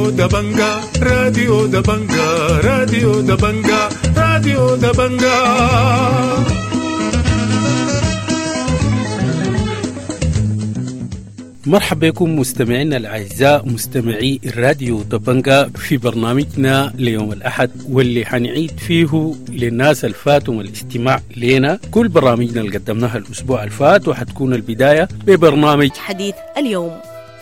راديو دبنجا راديو دبنجا راديو دبنجا راديو دبنجا. مرحبا بكم مستمعينا الأعزاء مستمعي الراديو دبنجا في برنامجنا ليوم الأحد، واللي حنعيد فيه للناس الفاتهم الاستماع لنا كل برامجنا اللي قدمناها الأسبوع الفات، وحتكون البداية ببرنامج حديث اليوم.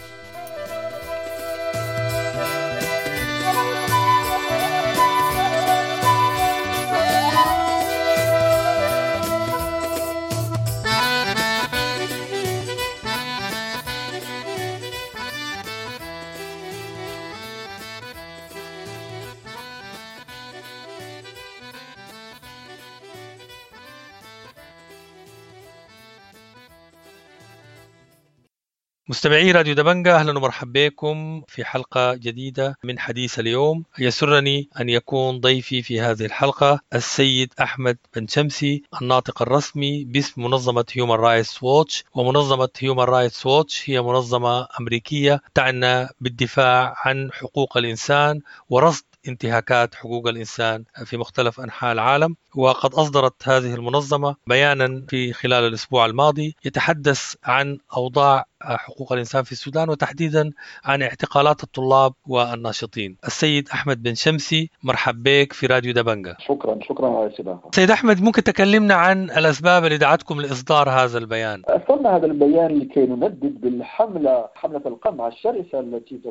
مستمعي راديو دبنجا، أهلا ومرحبا بكم في حلقة جديدة من حديث اليوم. يسرني أن يكون ضيفي في هذه الحلقة السيد أحمد بن شمسي، الناطق الرسمي باسم منظمة Human Rights Watch. ومنظمة Human Rights Watch هي منظمة أمريكية تعنى بالدفاع عن حقوق الإنسان ورصد انتهاكات حقوق الإنسان في مختلف أنحاء العالم. وقد أصدرت هذه المنظمة بيانا في خلال الأسبوع الماضي يتحدث عن أوضاع حقوق الإنسان في السودان، وتحديدا عن اعتقالات الطلاب والناشطين. السيد أحمد بن شمسي، مرحب بك في راديو دبنجا. شكرا على سيدنا. سيد أحمد، ممكن تكلمنا عن الأسباب اللي دعتكم لإصدار هذا البيان؟ أصدرنا هذا البيان لكي نندد حملة القمع الشرسة التي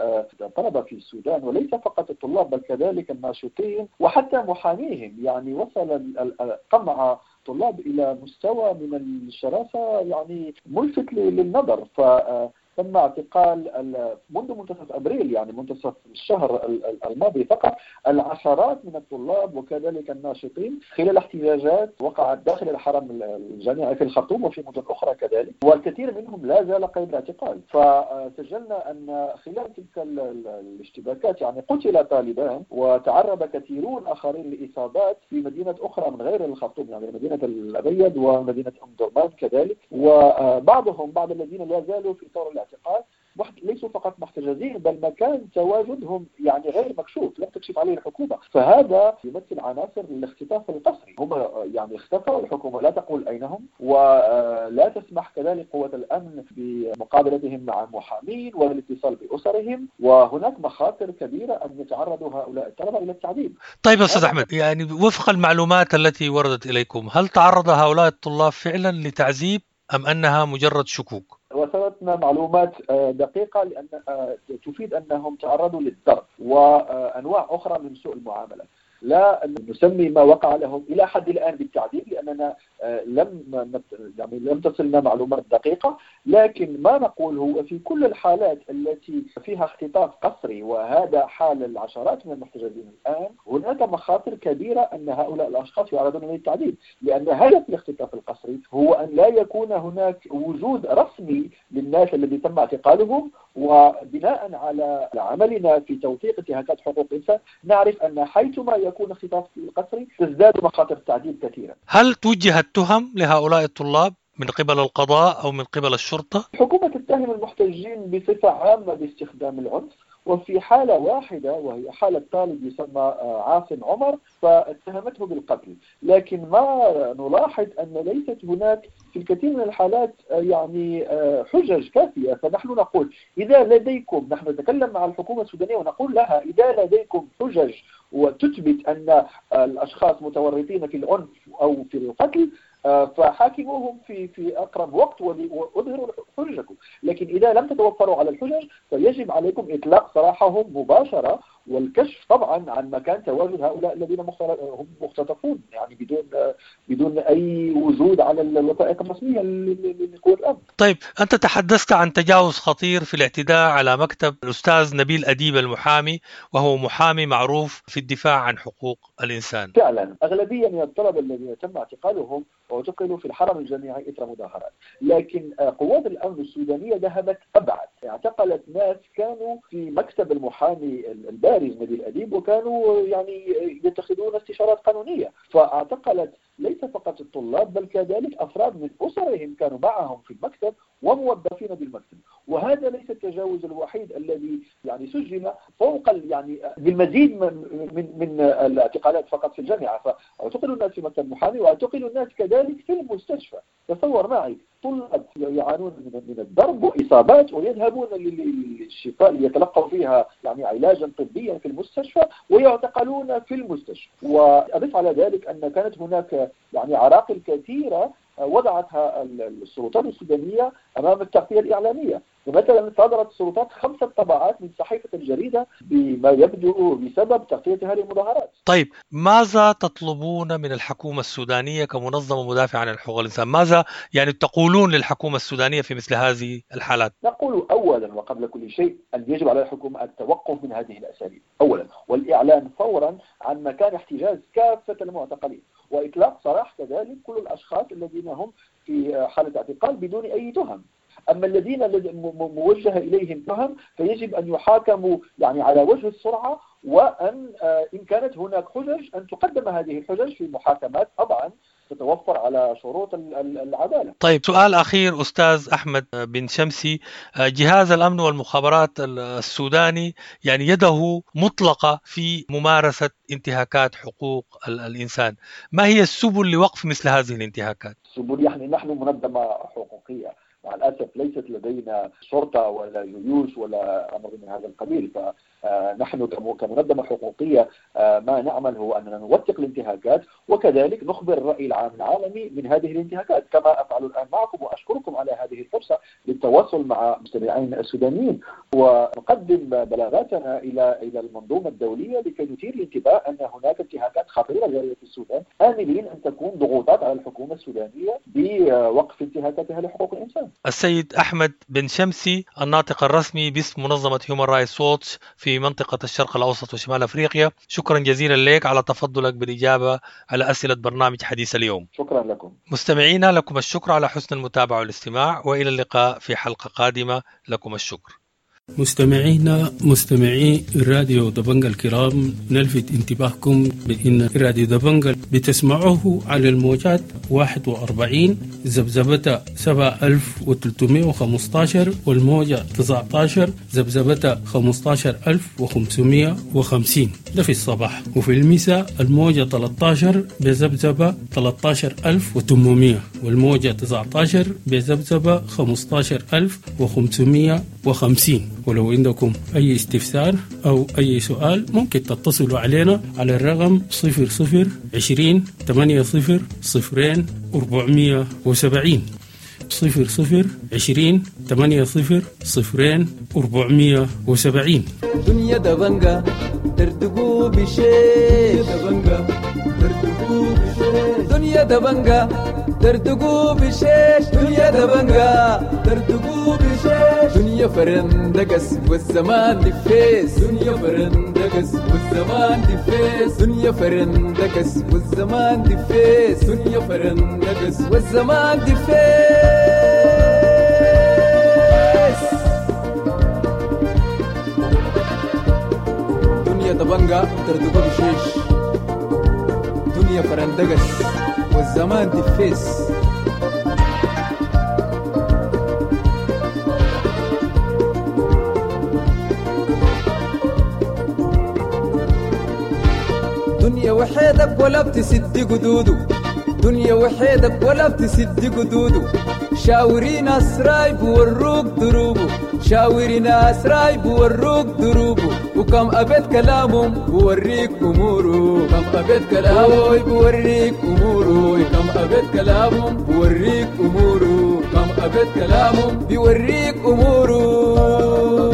طلب في السودان، وليس فقط الطلاب بل كذلك الناشطين وحتى محاميهم. يعني وصل القمع طلاب إلى مستوى من الشراسة يعني ملفت للنظر. تم اعتقال منذ منتصف أبريل، يعني منتصف الشهر الماضي فقط، العشرات من الطلاب وكذلك الناشطين خلال احتجاجات وقعت داخل الحرم الجامعي في الخرطوم وفي مدن أخرى كذلك، والكثير منهم لا زال قيد الاعتقال. فسجلنا أن خلال تلك الاشتباكات يعني قتل طالبان وتعرض كثيرون آخرين لإصابات في مدينة أخرى من غير الخرطوم، يعني مدينة الأبيض ومدينة أم درمان كذلك. وبعض الذين لا زالوا في طور الاعتقال ليسوا فقط محتجزين، بل مكان تواجدهم يعني غير مكشوف، لم تكشف عليه الحكومة. فهذا يمثل عناصر الاختطاف القسري. هم يعني اختفوا، الحكومة لا تقول أين هم، ولا تسمح كذلك قوة الأمن بمقابلتهم مع محامين والاتصال بأسرهم، وهناك مخاطر كبيرة أن يتعرضوا هؤلاء الطلبة إلى التعذيب. طيب أستاذ أحمد، يعني وفق المعلومات التي وردت إليكم، هل تعرض هؤلاء الطلاب فعلا لتعذيب أم أنها مجرد شكوك؟ وصلتنا معلومات دقيقة لأن تفيد أنهم تعرضوا للضرب وأنواع أخرى من سوء المعاملة. لا نسمي ما وقع لهم إلى حد الآن بالتعذيب لأننا لم تصلنا معلومات دقيقة، لكن ما نقول هو في كل الحالات التي فيها اختطاف قسري، وهذا حال العشرات من المحتجزين الآن، هناك مخاطر كبيرة أن هؤلاء الأشخاص يعرضون للتعذيب، لأن هدف الاختطاف القسري هو أن لا يكون هناك وجود رسمي للناس الذي تم اعتقالهم. وبناء على عملنا في توثيق انتهاكات حقوق الإنسان نعرف أن حيثما يكون اختطاف قسري تزداد مخاطر التعذيب كثيرا. هل توجهت تهم لهؤلاء الطلاب من قبل القضاء أو من قبل الشرطة؟ الحكومة تتهم المحتجين بصفة عامة باستخدام العنف، وفي حالة واحدة وهي حالة طالب يسمى عاصم عمر فاتهمته بالقتل. لكن ما نلاحظ أن ليست هناك في الكثير من الحالات يعني حجج كافية. فنحن نقول إذا لديكم، نحن نتكلم مع الحكومة السودانية ونقول لها إذا لديكم حجج وتثبت أن الأشخاص متورطين في العنف أو في القتل فحاكموهم في أقرب وقت وأظهروا حججكم. لكن إذا لم تتوفروا على الحجج فيجب عليكم إطلاق سراحهم مباشرة والكشف طبعا عن مكان تواجد هؤلاء الذين هم مختطفون، يعني بدون أي وجود على الوثائق الرسمية لقوى الأمن. طيب، أنت تحدثت عن تجاوز خطير في الاعتداء على مكتب الأستاذ نبيل أديب المحامي، وهو محامي معروف في الدفاع عن حقوق الإنسان. فعلا أغلبية من الطلبة الذين تم اعتقالهم اعتقلوا في الحرم الجامعي إثر مظاهرات، لكن قوات الأمن السودانية ذهبت أبعد، اعتقلت ناس كانوا في مكتب المحامي البارز خارج نادي الأديب، وكانوا يعني يتخذون استشارات قانونية. فاعتقلت ليس فقط الطلاب بل كذلك أفراد من أسرهم كانوا معهم في المكتب وموظفين بالمكتب. وهذا ليس التجاوز الوحيد الذي يعني سجل فوق يعني بالمزيد من الاعتقالات فقط في الجامعة. فاعتقلوا الناس في مكتب محامي، واعتقلوا الناس كذلك في المستشفى. تصور معي طلاب يعانون من الضرب وإصابات ويذهبون للشفاء ليتلقوا فيها يعني علاجا طبيا في المستشفى، ويعتقلون في المستشفى. وأضيف على ذلك أن كانت هناك يعني عراقل كثيرة وضعتها السلطات السودانية أمام التغطية الإعلامية. ومثلا صدرت السلطات 5 طبعات من صحيفة الجريدة بما يبدو بسبب تغطيتها للمظاهرات. طيب، ماذا تطلبون من الحكومة السودانية كمنظمة مدافعة عن حقوق الإنسان؟ ماذا يعني تقولون للحكومة السودانية في مثل هذه الحالات؟ نقول أولا وقبل كل شيء أن يجب على الحكومة التوقف من هذه الأساليب أولا، والإعلان فورا عن مكان احتجاز كافة المعتقلين، وإطلاق سراح كذلك كل الأشخاص الذين هم في حالة اعتقال بدون أي تهم. أما الذين موجه إليهم تهم فيجب أن يحاكموا يعني على وجه السرعة، وأن إن كانت هناك حجج أن تقدم هذه الحجج في محاكمات طبعا تتوفر على شروط العدالة. طيب، سؤال أخير أستاذ أحمد بن شمسي، جهاز الأمن والمخابرات السوداني يعني يده مطلقة في ممارسة انتهاكات حقوق الإنسان، ما هي السبل لوقف مثل هذه الانتهاكات؟ السبل يعني نحن منظمة حقوقية، مع الأسف ليست لدينا شرطة ولا جيوش ولا أمر من هذا القبيل. فنحن كمنظمة حقوقية ما نعمل هو أننا نوثق الانتهاكات، وكذلك نخبر الرأي العام العالمي من هذه الانتهاكات، كما أفعل الآن معكم. وأشكركم على هذه الفرصة للتواصل مع مستمعين السودانيين، ونقدم بلاغاتنا إلى المنظومة الدولية لكي نثير الانتباه أن هناك انتهاكات خطيرة جارية في السودان، آملين أن تكون ضغوطات على الحكومة السودانية بوقف انتهاكاتها لحقوق الإنسان. السيد أحمد بن شمسي، الناطق الرسمي باسم منظمة هيومن رايتس ووتش في منطقة الشرق الأوسط وشمال أفريقيا، شكرا جزيلا لك على تفضلك بالإجابة على أسئلة برنامج حديث اليوم. شكرا لكم. مستمعينا، لكم الشكر على حسن المتابعة والاستماع، وإلى اللقاء في حلقة قادمة. لكم الشكر. مستمعي راديو دبنجا الكرام، نلفت انتباهكم بأن راديو دبنجا بتسمعوه على الموجات 41 زبزبة 7315 والموجة 19 زبزبة 15550 ده في الصباح، وفي المساء الموجة 13 بزبزبة 13800 والموجة 19 بزبزبة 15550. ولو عندكم أي استفسار أو أي سؤال ممكن تتصلوا علينا على الرقم 0020 80 0 470 0020 80 0 470. دنيا دبنجا ترتقو بشيء دبنجا ترتقو بشيء دنيا دبنجا ترتقو بشيء دنيا دبنجا ترتقو بشيء دنيا فرندقس والزمان دفيس دنيا فرندقس والزمان دفيس دنيا فرندقس والزمان دفيس دنيا فرندقس والزمان دفيس دنيا دبنجا ترتقو بشيش دنيا فرندقس والزمان دفيس. دنيا وحيدك ولا بتسد قدودو دنيا وحيدك ولا بتسد قدودو شاورين أسراي بوروك دروبو شاورين أسراي بوروك دروبو وكم أبد كلامهم بوريك أمورو كم أبد كلامهم بوريك أمورو كم أبد كلامهم بوريك أمورو كم أبد كلامهم بوريك أمورو.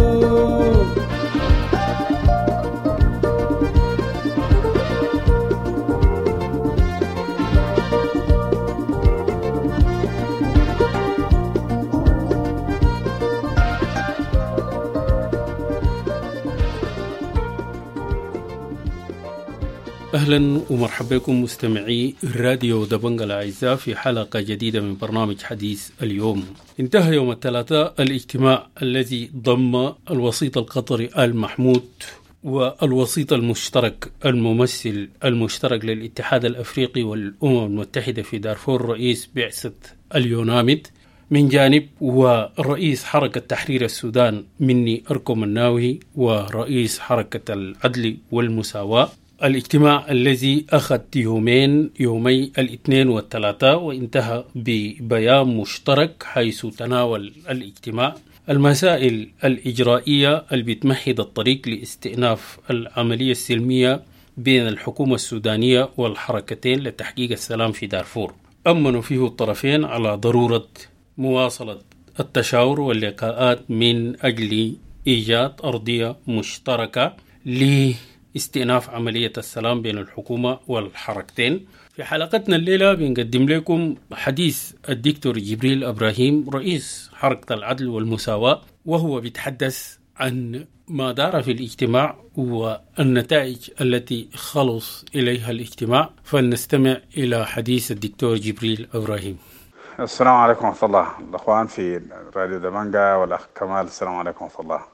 أهلا ومرحبا بكم مستمعي الراديو دبنجا الأعزاء في حلقة جديدة من برنامج حديث اليوم. انتهى يوم الثلاثاء الاجتماع الذي ضم الوسيط القطري آل محمود والوسيط المشترك الممثل المشترك للاتحاد الأفريقي والأمم المتحدة في دارفور رئيس بعثة اليونامد من جانب، ورئيس حركة تحرير السودان مني أركم الناوي، ورئيس حركة العدل والمساواة. الاجتماع الذي أخذ يومي الاثنين والثلاثاء، وانتهى ببيان مشترك حيث تناول الاجتماع المسائل الإجرائية اللي بتمهد الطريق لاستئناف العملية السلمية بين الحكومة السودانية والحركتين لتحقيق السلام في دارفور. أمنوا فيه الطرفين على ضرورة مواصلة التشاور واللقاءات من أجل إيجاد أرضية مشتركة لاستئناف عملية السلام بين الحكومة والحركتين. في حلقتنا الليلة بنقدم لكم حديث الدكتور جبريل إبراهيم رئيس حركة العدل والمساواة، وهو بيتحدث عن ما دار في الاجتماع والنتائج التي خلص إليها الاجتماع. فلنستمع إلى حديث الدكتور جبريل إبراهيم. السلام عليكم ورحمة الله. الأخوان في راديو دبنجة والأخ كمال، السلام عليكم ورحمة الله.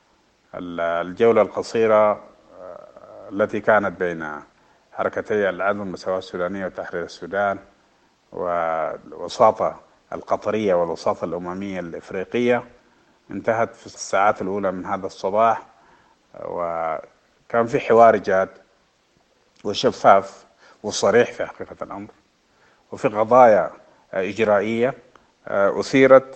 الجولة القصيرة التي كانت بين حركتي العدل والمساواة السودانية وتحرير السودان والوساطة القطرية والوساطة الأممية الإفريقية انتهت في الساعات الأولى من هذا الصباح، وكان في حوار جاد وشفاف وصريح في حقيقة الأمر، وفي قضايا إجرائية أثيرت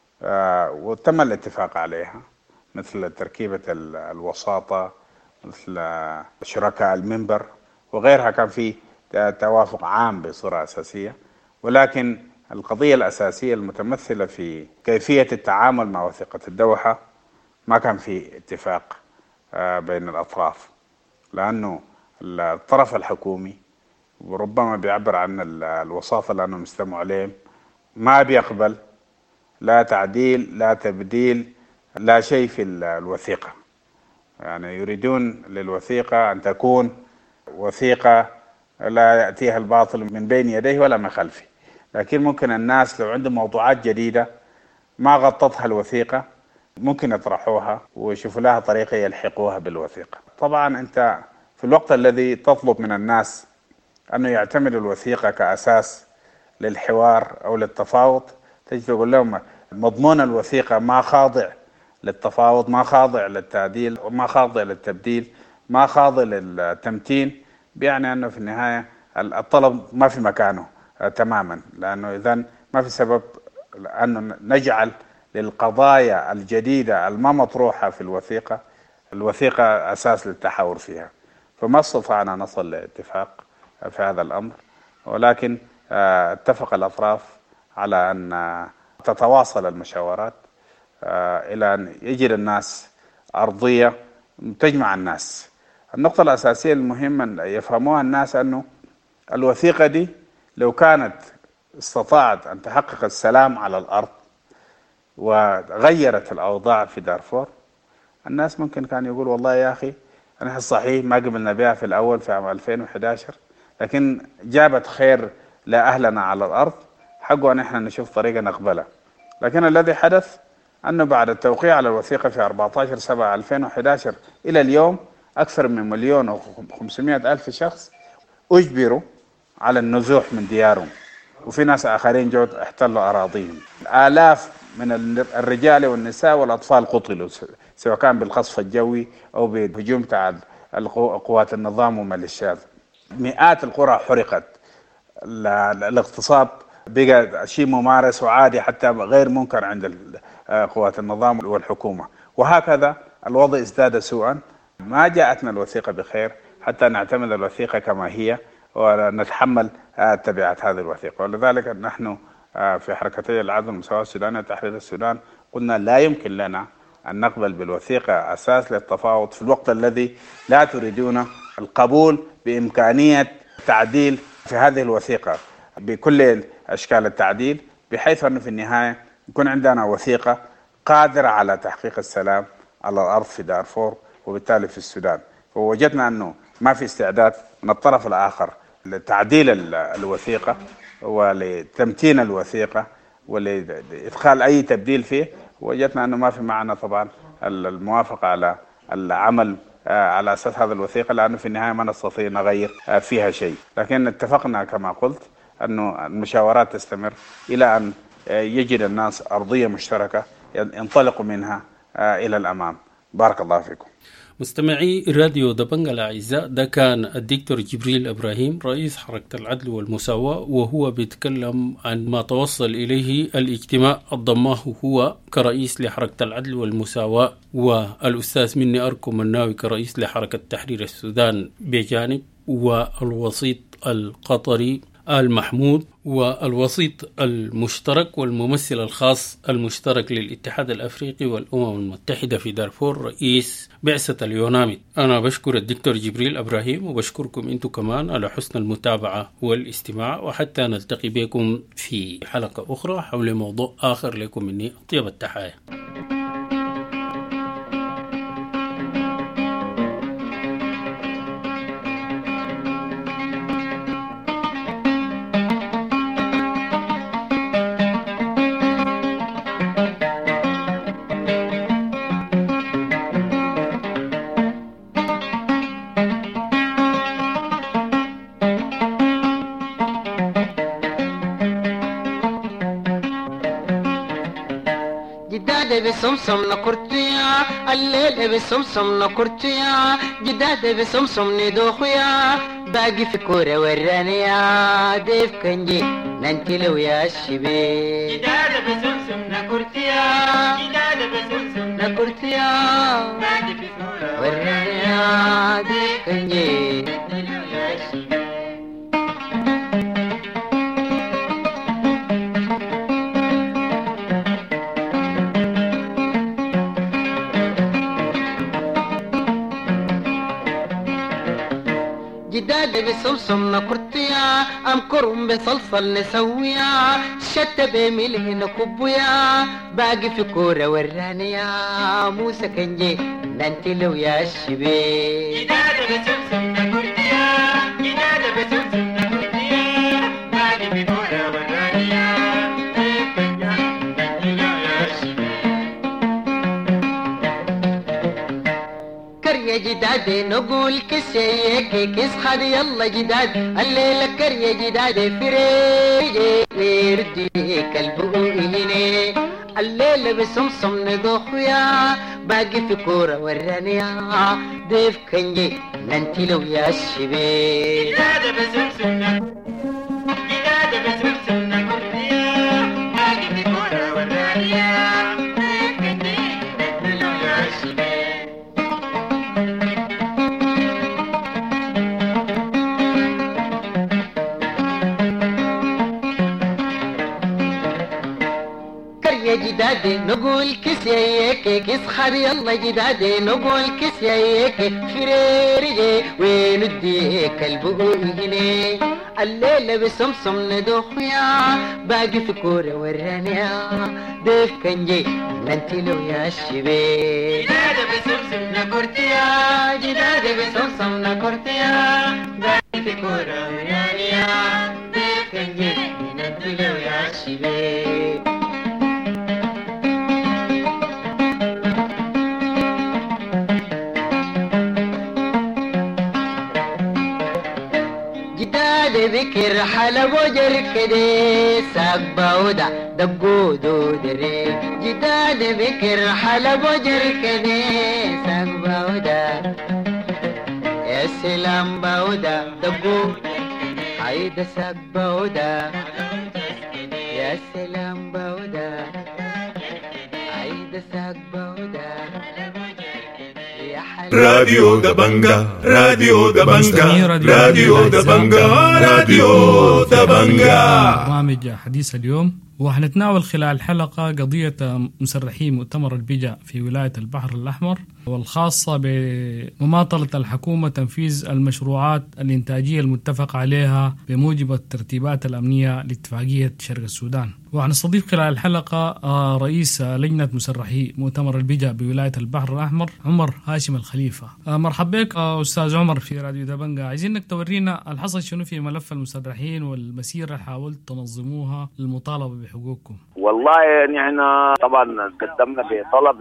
وتم الاتفاق عليها، مثل تركيبة الوساطة، مثل شركاء المنبر وغيرها. كان في توافق عام بصورة أساسية، ولكن القضية الأساسية المتمثلة في كيفية التعامل مع وثيقة الدوحة ما كان في اتفاق بين الأطراف، لأنه الطرف الحكومي وربما بيعبر عن الوساطة لأنه مستمع عليهم ما بيقبل لا تعديل لا تبديل لا شيء في الوثيقة. يعني يريدون للوثيقة أن تكون وثيقة لا يأتيها الباطل من بين يديه ولا من خلفه، لكن ممكن الناس لو عندهم موضوعات جديدة ما غطتها الوثيقة ممكن يطرحوها ويشوفوا لها طريقة يلحقوها بالوثيقة. طبعا أنت في الوقت الذي تطلب من الناس أنه يعتمدوا الوثيقة كأساس للحوار أو للتفاوض، تجي تقول لهم مضمون الوثيقة ما خاضع للتفاوض، ما خاضع للتعديل، وما خاضع للتبديل، ما خاضع للتمتين، بيعني أنه في النهاية الطلب ما في مكانه تماما، لأنه إذن ما في سبب أن نجعل للقضايا الجديدة الما مطروحة في الوثيقة أساس للتحاور فيها. فما استطعنا نصل لاتفاق في هذا الأمر، ولكن اتفق الأطراف على أن تتواصل المشاورات إلى أن يجد الناس أرضية تجمع الناس. النقطة الأساسية المهمة أن يفهموها الناس أنه الوثيقة دي لو كانت استطاعت أن تحقق السلام على الأرض وغيرت الأوضاع في دارفور، الناس ممكن كان يقول والله يا أخي نحن صحيح ما قبلنا بها في الأول في عام 2011، لكن جابت خير لأهلنا على الأرض، حقه أن احنا نشوف طريقة نقبلها. لكن الذي حدث أنه بعد التوقيع على الوثيقة في 14/7/2011 إلى اليوم أكثر من 1,500,000 شخص أجبروا على النزوح من ديارهم، وفي ناس آخرين جو احتلوا أراضيهم. آلاف من الرجال والنساء والأطفال قتلوا، سواء كان بالقصف الجوي أو بهجوم تاع قوات النظام وميليشيات. مئات القرى حرقت، الاغتصاب بقى شيء ممارس وعادي حتى غير منكر عند قوات النظام والحكومة، وهكذا الوضع ازداد سوءا. ما جاءتنا الوثيقة بخير حتى نعتمد الوثيقة كما هي ونتحمل تبعات هذه الوثيقة. ولذلك نحن في حركتي العدل والمساواة السودانية وتحرير السودان قلنا لا يمكن لنا أن نقبل بالوثيقة أساس للتفاوض في الوقت الذي لا تريدون القبول بإمكانية تعديل في هذه الوثيقة بكل أشكال التعديل، بحيث أنه في النهاية يكون عندنا وثيقة قادرة على تحقيق السلام على الأرض في دارفور وبالتالي في السودان. ووجدنا أنه ما في استعداد من الطرف الآخر لتعديل الوثيقة ولتمتين الوثيقة ولإدخال أي تبديل فيه. وجدنا أنه ما في معنا طبعا الموافقة على العمل على أساس هذا الوثيقة، لأنه في النهاية ما نستطيع نغير فيها شيء. لكن اتفقنا كما قلت أنه المشاورات تستمر إلى أن يجد الناس أرضية مشتركة ينطلقوا منها إلى الأمام. بارك الله فيكم. مستمعي راديو دبنجة الأعزاء، ده كان الدكتور جبريل إبراهيم رئيس حركة العدل والمساواة، وهو بيتكلم عن ما توصل إليه الاجتماع الضماه هو كرئيس لحركة العدل والمساواة، والأستاذ مني أركم الناوي كرئيس لحركة تحرير السودان بجانب، والوسيط القطري آل محمود، والوسيط المشترك والممثل الخاص المشترك للاتحاد الأفريقي والأمم المتحدة في دارفور رئيس بعثة اليونامي. أنا بشكر الدكتور جبريل إبراهيم، وبشكركم أنتم كمان على حسن المتابعة والاستماع، وحتى نلتقي بكم في حلقة أخرى حول موضوع آخر. لكم مني أطيب التحايا. بسمسم نكرتيا الليل بسمسم نكرتيا جداد بسمسم ندوخيا باقي في كورة ورانيا ديف كنجي ننتلو يا الشبيه جداد بسمسم نكرتيا جداد بسمسم نكرتيا باقي في كورة ورانيا ديف كنجي ننتلو يا الشبيه. جداد بسمسم نكرتيا أمكرهم بصلصل نسويا شتى بملح نكبيا باقي في كورة ورانيا موسى كنجي ننتلو يا الشبيه جداد بسمسم نكرتيا جداد بسمسم نكرتيا باقي في كورة ورانيا ننتلو يا الشبيه. كريا جداد نقول كسيك كيس خد يلا جداد الليلة كريا جداد فريجي ويردي كالبوئيني الليلة بسمسم ندوخيا باقي في كورة ورانيا ديف كنجي ننتلو يا الشبيه جداد بسمسم جداد بسمسم نكرتيا باقي في كورة ورانيا ديف كنجي ننتلو يا الشبيه. جدادي نقول كسيك كيس خد يلا جدادي نقول كسيك فريرجي ونديك البوئيني الليلة بسمسم ندوخيا باقي في كورة ورانيا ديف كنجي ننتلو يا الشبيه جدادي بسمسم نكرتيا جدادي بسمسم نكرتيا باقي في كورة ورانيا ديف كنجي ننتلو يا الشبيه. بكر حلب وجركدي ساق باودا دقو دودري جداد بكر حلب وجركدي ساق باودا يا سلام باودا دقو عيد ساق باودا يا سلام باودا عيد ساق باودا راديو دبنجا راديو دبنجا راديو دبنجا راديو دبنجا. برنامج حديث اليوم وحنتناول خلال الحلقة قضية مسرحي مؤتمر البجا في ولاية البحر الأحمر، والخاصة بمماطلة الحكومة تنفيذ المشروعات الإنتاجية المتفق عليها بموجب الترتيبات الأمنية لاتفاقية شرق السودان. وحنستضيف خلال الحلقة رئيس لجنة مسرحي مؤتمر البجا بولاية البحر الأحمر عمر هاشم الخليفة. مرحبا بك أستاذ عمر في راديو دبنجا. عايزينك تورينا الحصل شنو في ملف المسرحين والمسيرة اللي حاولت تنظموها للمطالبة بحقوقكم؟ والله يعني احنا طبعا قدمنا بطلب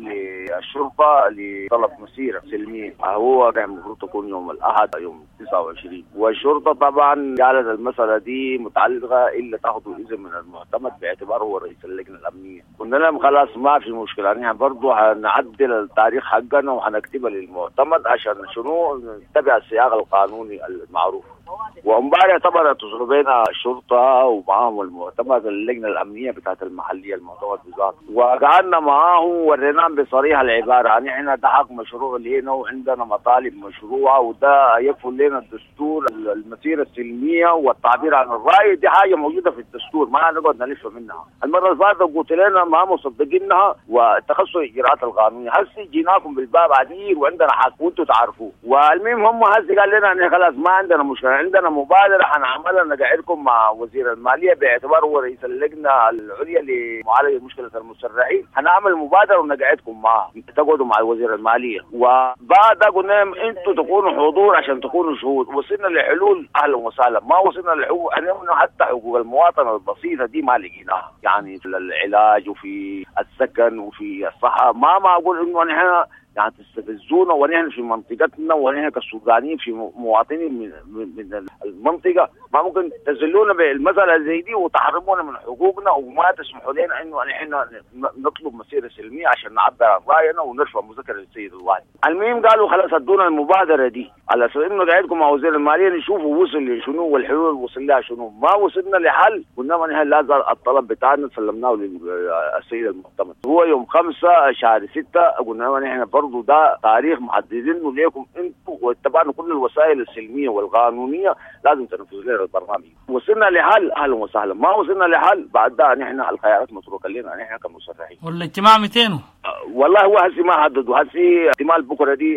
للشرطة لطلب مسيرة سلمية، هو كان المفروض تكون يوم الأحد يوم 29، والشرطة طبعا قالت المسألة دي متعلقة إلا تاخذوا إذن من المعتمد باعتباره هو رئيس اللجنة الأمنية. قلنا لهم خلاص ما في مشكلة، يعني برضه هنعدل التاريخ حقنا وهنكتبها للمعتمد عشان شنو نتبع السياق القانوني المعروف. وامبارح طبعا اتصلوا بينا الشرطه ومعاهم المعتمد اللجنه الامنيه بتاعت المحليه المعتمد بذاته، وقعدنا معاهم ووريناهم بصريحه العباره يعني احنا ده حق مشروع لينا وعندنا مطالب مشروعه وده يكفل لنا الدستور، المسيره السلميه والتعبير عن الراي دي حاجه موجوده في الدستور ما نقعد نلف منها. المره اللي فاتت قلت لنا ما مصدقينها واتخذوا الاجراءات القانونيه، هسه جيناكم بالباب عديل وعندنا حق وانتم تعرفوه. والمهم هم هسه قال لنا ان خلاص ما عندنا مشكله، عندنا مبادره حنعملها نقعدكم مع وزير الماليه باعتباره هو رئيس اللجنه العليا لمعالجه مشكله المسرحين، حنعمل مبادره ونقعدكم معاه تقعدوا مع وزير الماليه. وبعد قلنا لهم انتم تكونوا حضور عشان تكونوا شهود. وصلنا لحلول اهلا وسهلا، ما وصلنا لحقوق حتى حقوق المواطن البسيطه دي ما لقيناها، يعني في العلاج وفي السكن وفي الصحه. ما اقول انه نحن يعني تستفزونا ونحن في منطقتنا ونحن كسودانيين في مواطنين من المنطقه، ما ممكن تزلونا بالمساله زي دي وتحرمونا من حقوقنا وما تسمحوا لنا انه نحن نطلب مسيره سلميه عشان نعبر عن راينا ونرفع مذكره للسيد الوالي. المهم قالوا خلاص ادونا المبادره دي على اساس انه قاعدكم مع وزير الماليه نشوفوا وصل لشنو والحلول وصل لها شنو. ما وصلنا لحل، قلنا ما نحن لازم الطلب بتاعنا سلمناه للسيد المعتمد. هو يوم 5 شهر 6 قلنا ما نحن برضه ده تاريخ محددينه ليكم انتم واتبعنا كل الوسائل السلميه والقانونيه لازم تنفذوا لنا البرنامج. وصلنا لحل اهلا وسهلا، ما وصلنا لحل بعد ده نحن الخيارات متروكه لنا نحن كمسرحين. والاجتماع 200 والله هو هسي ما حددوا، هسي احتمال بكره دي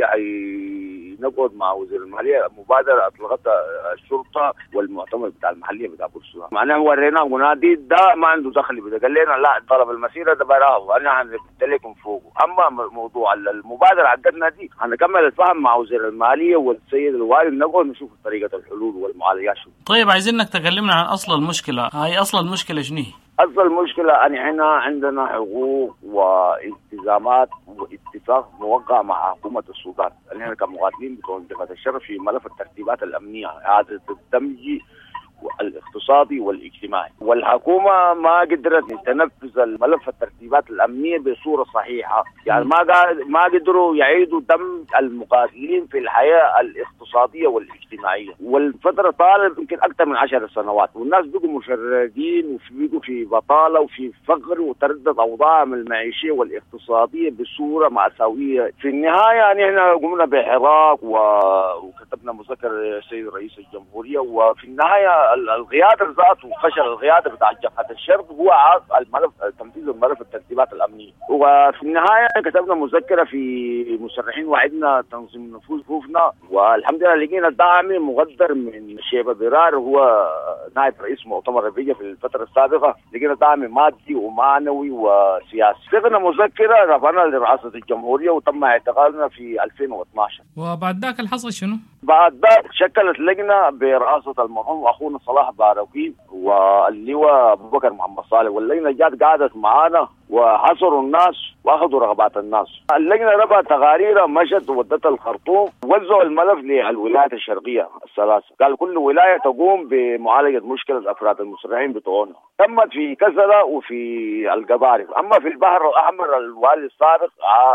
نقعد مع وزير الماليه مبادره اطلقتها الشرطه والمعتمد بتاع المحليه بتاع بورسعيد. معناه وريناه منادي ده ما عنده دخل بده، قال لنا لا طلب المسيره ده براه انا هنتلكم فوقه. اما موضوع المبادره عقدنا دي هنكمل الفهم مع وزير الماليه والسيد الوالي نقعد نشوف طريقه الحلول والمعالجات. طيب عايزينك تكلمنا عن اصل المشكله، هاي اصل المشكله شنو هي؟ أصل المشكلة أن إحنا عندنا حقوق والتزامات واتفاق موقع مع حكومة السودان، أن إحنا كمقاتلين بتوع انتفاضة الشرف في ملف الترتيبات الأمنية إعادة الدمج الاقتصادي والاجتماعي، والحكومة ما قدرت تنفذ الملف الترتيبات الأمنية بصورة صحيحة، يعني ما قدروا يعيدوا دمج المقاتلين في الحياة الاقتصادية والاجتماعية، والفترة طالب يمكن أكثر من 10 سنوات، والناس بقوا مشردين وبقوا في بطالة وفي فقر وتردد أوضاعهم المعيشية والاقتصادية بصورة مأساوية. في النهاية يعني احنا قمنا بحراك وكتبنا مذكر السيد رئيس الجمهورية، وفي النهاية القيادة ذاته فشل القيادة بتاع جبهة الشرق هو عاد الملف تنفيذ الملف الترتيبات الأمنية. وفي النهاية كتبنا مذكرة في مسرحين وعدنا تنظيم نفوذنا، والحمد لله لقينا دعم مقدر من شيبة برار هو نائب رئيس مؤتمر ربيع في الفترة السابقة، لقينا دعم مادي ومعنوي وسياسي. كتبنا مذكرة رفعنا لرئاسة الجمهورية وتم اعتقالنا في 2012. وبعد ذاك الحصل شنو؟ بعد ذاك شكلت لجنة برئاسة المرحوم أخونا صلاح باروكي واللواء أبو بكر محمد صالح، واللجنة جات قعدت معانا وحصروا الناس واخذوا رغبات الناس. اللجنه رفعت تقارير مشت وودت الخرطوم، وزعوا الملف للولايات الشرقيه الثلاثه، قال كل ولايه تقوم بمعالجه مشكله افراد المسرحين بتوعنا. تمت في كسلة وفي القبارب. اما في البحر الاحمر الوالي السابق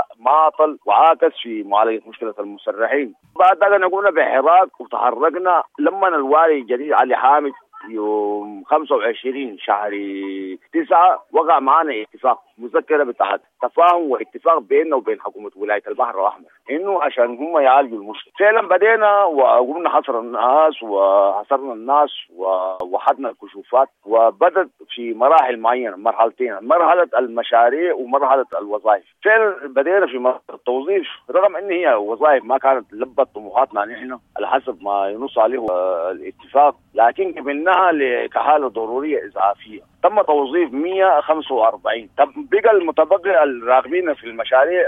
ماطل وعاكس في معالجه مشكله المسرحين. بعد ذلك قمنا بحراك وتحركنا لما الوالي الجديد علي حامد يوم 25 شهر 9 وقع معنا اتفاق مذكرة بتاعت تفاهم واتفاق بيننا وبين حكومة ولاية البحر الأحمر إنه عشان هم يعالجوا المشكلة. فعلا بدينا وقمنا حصر الناس وحصرنا الناس ووحدنا الكشوفات، وبدت في مراحل معينة، مرحلتين، مرحلة المشاريع ومرحلة الوظائف. فعلا بدينا في مرحلة التوظيف رغم إن هي وظائف ما كانت لبت طموحاتنا نحن على حسب ما ينص عليه الاتفاق، لكن قبلناها كحالة ضرورية إسعافية. تم توظيف 145. بقى المتبقي الراغبين في المشاريع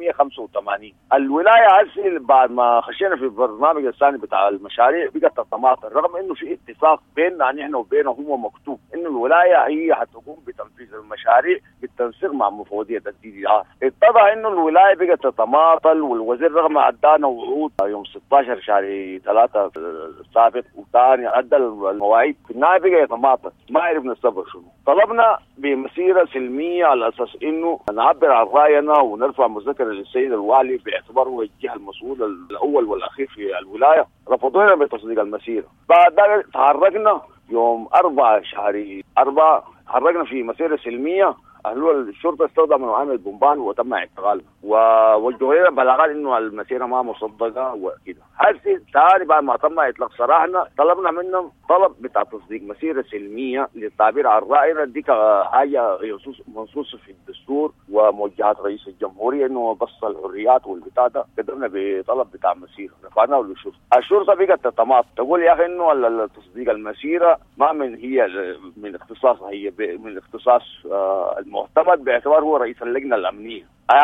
485. الولاية هسه بعد ما خشينا في البرنامج الثاني بتاع المشاريع بقت تتماطل، رغم انه في اتفاق بيننا نحن وبينهم هو مكتوب انه الولاية هي حتقوم بتنفيذ المشاريع بالتنسيق مع مفوضية الDDR. اتضح انه الولاية بقت تتماطل، والوزير رغم ادانا وعود يوم 16 شهر 3 السابق وثاني ادى المواعيد، في النهاية بقى يتماطل، ما عرفنا السبب شنو. طلبنا بمسيرة سلمية على اساس انه نعبر عن راينا ونرفع مذكرة للسيد الوالي باعتباره هو الجهة المسؤول الاول والاخير في الولاية. رفضونا بتصديق المسيرة. بعد ذلك تحركنا يوم 4 شهر 4 تحركنا في مسيرة سلمية. أهل الشرطة استخدموا عامل بومبان وتم اعتقالنا، ووجهوا لنا بلاغات إنه المسيرة ما مصدقة وكده. هسه ثاني بعد ما تم إطلاق سراحنا طلبنا منهم طلب بتاع تصديق مسيرة سلمية للتعبير عن رأينا. دي حاجة منصوصة في الدستور وموجهات رئيس الجمهورية إنه بص الحريات والبتاع ده. قدمنا بطلب بتاع مسيرة رفعناه للشرطة. الشرطة بقت تتماطل تقول يا أخي إنه تصديق المسيرة ما من اختصاصها، هي من اختصاص المعتمد باعتبار هو رئيس اللجنة الأمنية.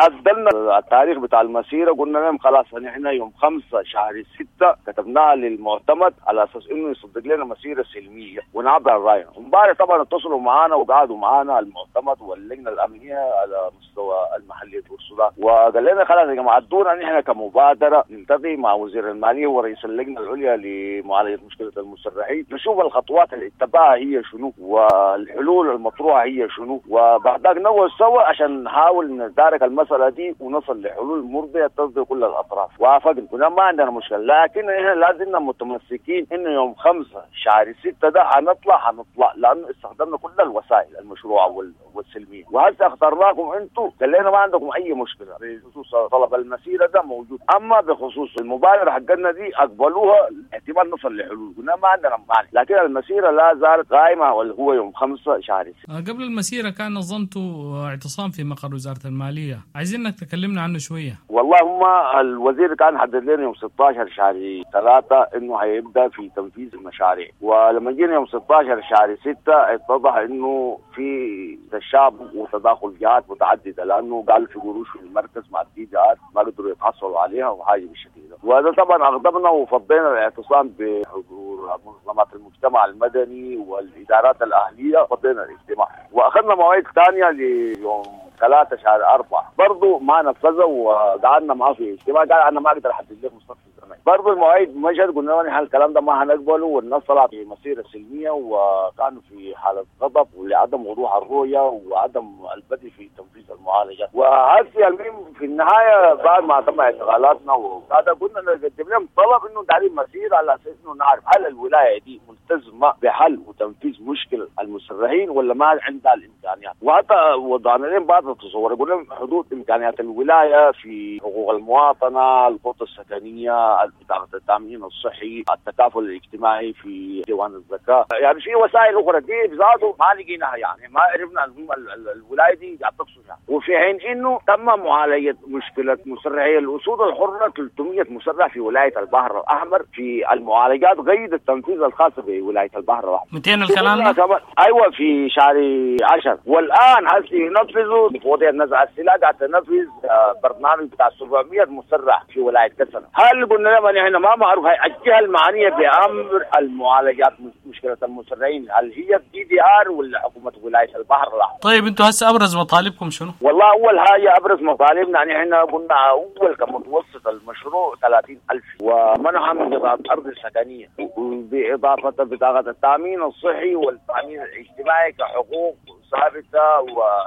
عدلنا التاريخ بتاع المسيرة، قلنا لهم خلاص نحن يوم 5 شهر 6 كتبناها للمعتمد على أساس إنه يصدق لنا مسيرة سلمية ونعبر عن رأينا. امبارح طبعا اتصلوا معنا وقعدوا معنا المعتمد واللجنة الأمنية على مستوى المحلية والسودان، وقال لنا خلاص يا جماعة ادونا نحن كمبادرة نلتقي مع وزير المالية ورئيس اللجنة العليا لمعالجة مشكلة المسرحين، نشوف الخطوات اللي اتبعها هي شنو والحلول المطروحة هي شنو، وبعد ذلك نقعد سوا عشان نحاول ندارك المسألة دي ونصل لحلول مرضية ترضي كل الأطراف. وافقنا كنا ما عندنا مشكلة، لكن احنا لازمنا متمسكين انه يوم 5 شهر 6 ده هنطلع لانه استخدمنا كل الوسائل المشروعة والسلمية، وهسه اخترناكم انتم قال لنا ما عندكم اي مشكلة بخصوص طلب المسيرة ده موجود، اما بخصوص المبادرة حقنا دي اقبلوها احتمال نصل لحلول، كنا ما عندنا مانع، لكن المسيرة لا زالت قائمة وهو يوم 5 شهر 6. قبل المسيرة كان نظمتوا اعتصام في مقر وزارة المالية، عايزينك تكلمنا عنه شوية. والله هما الوزير كان حدد لنا يوم 16 شهر 3 انه هيبدا في تنفيذ المشاريع، ولما جينا يوم 16 شهر 6 اتضح انه في تشابك وتداخل جهات متعدده، لانه قال في قروش في المركز مع الDDR ما قدروا يتحصلوا عليها وحاجه بالشكل ده، وهذا طبعا اغضبنا وفضينا الاعتصام بحضور منظمات المجتمع المدني والادارات الاهليه، فضينا الاجتماع واخذنا مواعيد ثانيه ليوم 3 شهر 4 برضه ما نفذوا، وقعدنا معاه في اجتماع قال انا ما اقدر احدد لك مستقبل الزمن. برضه المواعيد مشت، قلنا له الكلام ده ما هنقبله، والناس طلعت في مسيره سلميه وكانوا في حاله غضب ولعدم وضوح الرؤيه وعدم البدء في تنفيذ المعالجه. وهسه المهم في النهايه بعد ما تم اعتقالاتنا وهذا كنا نقدم لهم طلب انه دارين مسيره على اساس انه نعرف هل الولايه دي ملتزمه بحل وتنفيذ مشكله المسرحين ولا ما عندها الامكانيات، وحتى وضعنا لهم بعض التصور يقول لهم حدود امكانيات الولايه في حقوق المواطنه، الخطه السكنيه، بطاقه التامين الصحي، التكافل الاجتماعي في ديوان الزكاه، يعني في وسائل اخرى دي بذاته ما لقيناها، يعني ما عرفنا الولايه دي يعتقصوا يعني. وفي حين انه تم معالجه مشكله مسرحي الاسود الحره 300 مسرح في ولايه البحر الاحمر في المعالجات غير التنفيذ الخاص بولايه البحر الاحمر. 200 الكلام ده؟ ايوه في شهر 10، والان هسه ينفذوا مفوضيه نزع السلاح قاعد تنفذ برنامج بتاع 700 مسرح في ولايه كسرة. هل قلنا لهم احنا ما معروف هي الجهه المعنيه بامر المعالجات مشكله المسرحين هل هي الDDR ولا حكومه ولايه البحر الاحمر؟ طيب انتوا هسه ابرز مطالبكم شنو؟ والله اول حاجه ابرز مطالبنا يعني احنا قلنا اول كمتوسط المشروع 30,000 ومنحا من قطاع الارض السكنيه، باضافه بطاقه التامين الصحي والتامين الاجتماعي كحقوق ثابته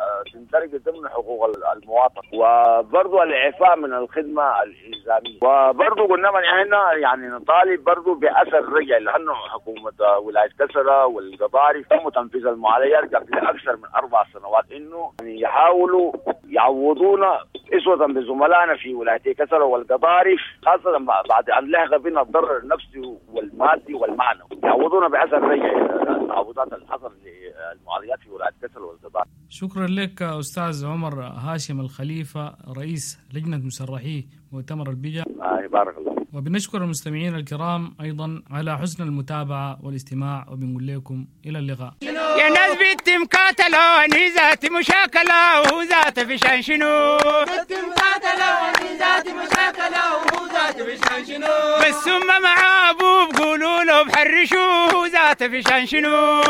وتندرج ضمن حقوق المواطن، وبرضه الاعفاء من الخدمه الالزاميه، وبرضه قلنا من احنا يعني نطالب برضه باثر رجعي، لانه حكومه ولايه كسرة والقضارف تم تنفيذ المعالجات قبل اكثر من 4 سنوات، انه يعني يحاولوا يعوضونا اسوه بزملائنا في ولايتي كسرة والقضارف، خاصه بعد ان لحق بنا الضرر النفسي والمادي والمعنوي، يعوضونا باثر رجعي التعويضات اللي حصل للمعالجات في ولايه كسرة والقضارف. شكرا لك استاذ عمر هاشم الخليفه رئيس لجنه مسرحي مؤتمر البيجا. بارك الله. وبنشكر المستمعين الكرام ايضا على حسن المتابعه والاستماع، وبنقول لكم الى اللقاء. يا ناس بنت مقاتلة واني ذاتي مشاكلة وهو ذات في شان شنو بنت مقاتلة واني ذاتي مشاكلة وهو ذات في شان شنو بس هم مع أبوه بقولوا له بحرشوه وهو ذات في شان شنو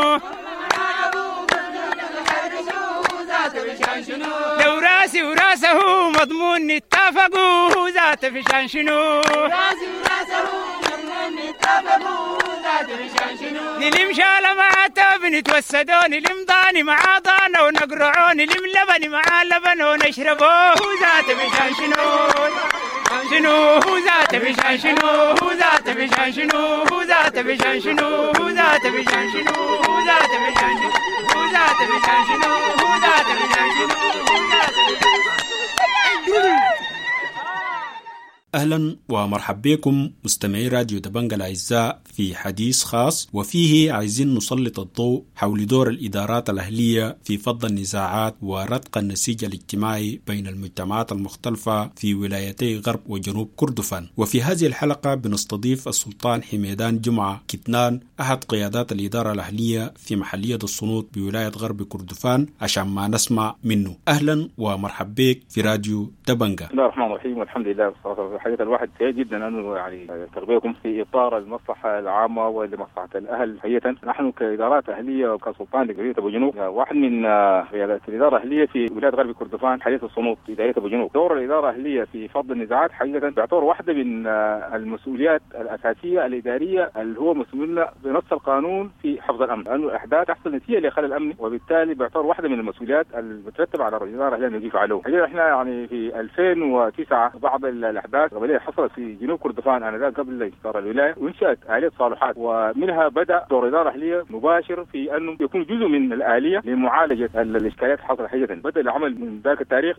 لو راسي وراسه مضمون نتفقوا ذات في شان شنو راسي وراسه مضمون نتفقوا ذات في شان شنو نلم شالة مع توب نتوسدوا نلم ضاني مع ضانة ونقرعوا نلم لبني مع لبن ونشربوه ذات في شان شنو شنو ذات في شان شنو ذات في شان شنو ذات في شان شنو ذات في شان شنو ذات في شان شنو ذات في شان شنو ذات في شان شنو. أهلا ومرحب بكم مستمعي راديو دبنجة الأعزاء في حديث خاص وفيه عايزين نسلط الضوء حول دور الإدارات الأهلية في فض النزاعات ورتق النسيج الاجتماعي بين المجتمعات المختلفة في ولايتي غرب وجنوب كردفان. وفي هذه الحلقة بنستضيف السلطان حميدان جمعة كتنان أحد قيادات الإدارة الأهلية في محلية الصنوط بولاية غرب كردفان عشان ما نسمع منه. أهلا ومرحب بك في راديو دبنجة. بسم الله الرحمن الرحيم والحمد لله والصلاة حقيقة الواحد سعيد جدا أنه يعني تربيكم في إطار المصلحة العامة ولمصلحة الأهل. حقيقة نحن كإدارات أهلية وكسلطان لقرية أبو جنوب واحد من قيادات الإدارة الأهلية في ولاية غرب كردفان حديث الصنوط في إدارة أبو جنوب. دور الإدارة الأهلية في فض النزاعات حقيقة بيعتبر واحدة من المسؤوليات الأساسية الإدارية اللي هو مسؤولنا بنص القانون في حفظ الأمن، لأنه الأحداث تحصل نتيجة لخلل الأمن، وبالتالي بيعتبر واحدة من المسؤوليات المترتبة على الإدارة الأهلية أن يجيب عليه. حقيقة إحنا يعني في 2009 بعض الأحداث قبلية حصلت في جنوب كردفان آنذاك قبل إصدار الولاية، وإنشأت آلية صالحات، ومنها بدأ دور إدارة أهلية مباشر في أنه يكون جزء من الآلية لمعالجة الإشكاليات حصلت. حقيقة بدأ العمل من ذاك التاريخ،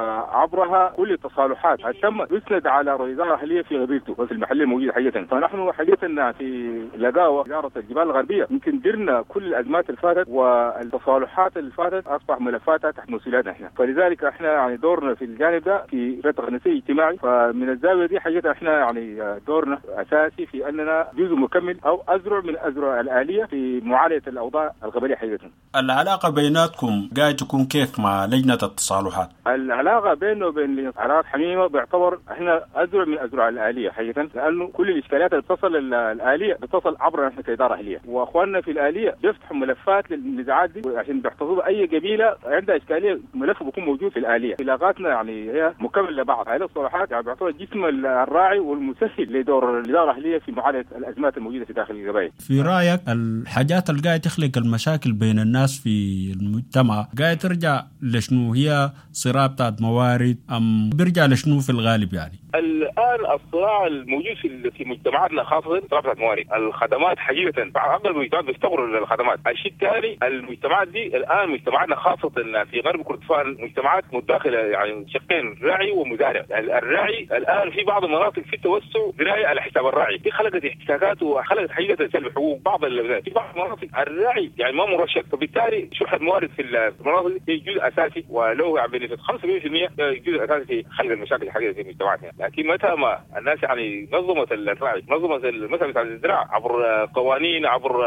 وعبرها كل التصالحات تم يسند على الإدارة الأهلية في غبيرته وفي المحلية الموجودة. حقيقة فنحن حقيقة في لقاوة إدارة الجبال الغربية يمكن درنا كل الأزمات اللي فاتت والتصالحات اللي فاتت أصبح ملفاتها تحت مسؤولياتنا إحنا، فلذلك إحنا يعني دورنا في الجانب ده في رتق نسيج اجتماعي. فمن الزاوية دي حقيقة إحنا يعني دورنا أساسي في أننا جزء مكمل أو أزرع من أزرع الآلية في معالجة الأوضاع القبلية. حقيقة العلاقة بيناتكم قاعد تكون كيف مع لجنة التصالحات؟ العلاقة بينه وبين علاقات حميمة بيعتبر إحنا أزرع من أزرع الآلية حقيقة، لأنه كل الإشكاليات اللي بتصل الآلية بتصل عبر إحنا كإدارة أهلية، وأخواننا في الآلية بيفتحوا ملفات للنزاعات دي عشان بيحتفظوا أي قبيلة عندها إشكالية ملف بيكون موجود في الآلية. علاقاتنا يعني هي مكملة لبعض. هذه الصراحات يعني بيعتبر الجسم الراعي والمسهل لدور الإدارة الأهلية في معالجة الأزمات الموجودة في داخل القبائل. في رأيك الحاجات اللي قاعدة تخلق المشاكل بين الناس في المجتمع قاعدة ترجع لشنو؟ هي صراع بتاعت موارد أم بيرجع لشنو في الغالب؟ يعني الآن الصراع الموجود في مجتمعاتنا خاصة صراع بتاعت موارد. الخدمات حقيقة أغلب المجتمعات بيفتقروا للخدمات. الشيء الثاني المجتمعات دي الآن مجتمعاتنا خاصة في غرب كردفان مجتمعات متداخلة، يعني شقين راعي ومزارع. الراعي الآن في بعض المناطق في توسع زراعي على حساب الراعي، دي خلقت احتكاكات وخلقت حقيقة سلب حقوق بعض في بعض المناطق الراعي يعني ما مرشد، فبالتالي شح الموارد في المناطق هي جزء أساسي، ولو يعني 75% جزء أساسي في خلق المشاكل الحقيقية في مجتمعاتنا. لكن متى ما الناس يعني نظمت الراعي، نظمت المسألة بتاع الزراعة عبر قوانين، عبر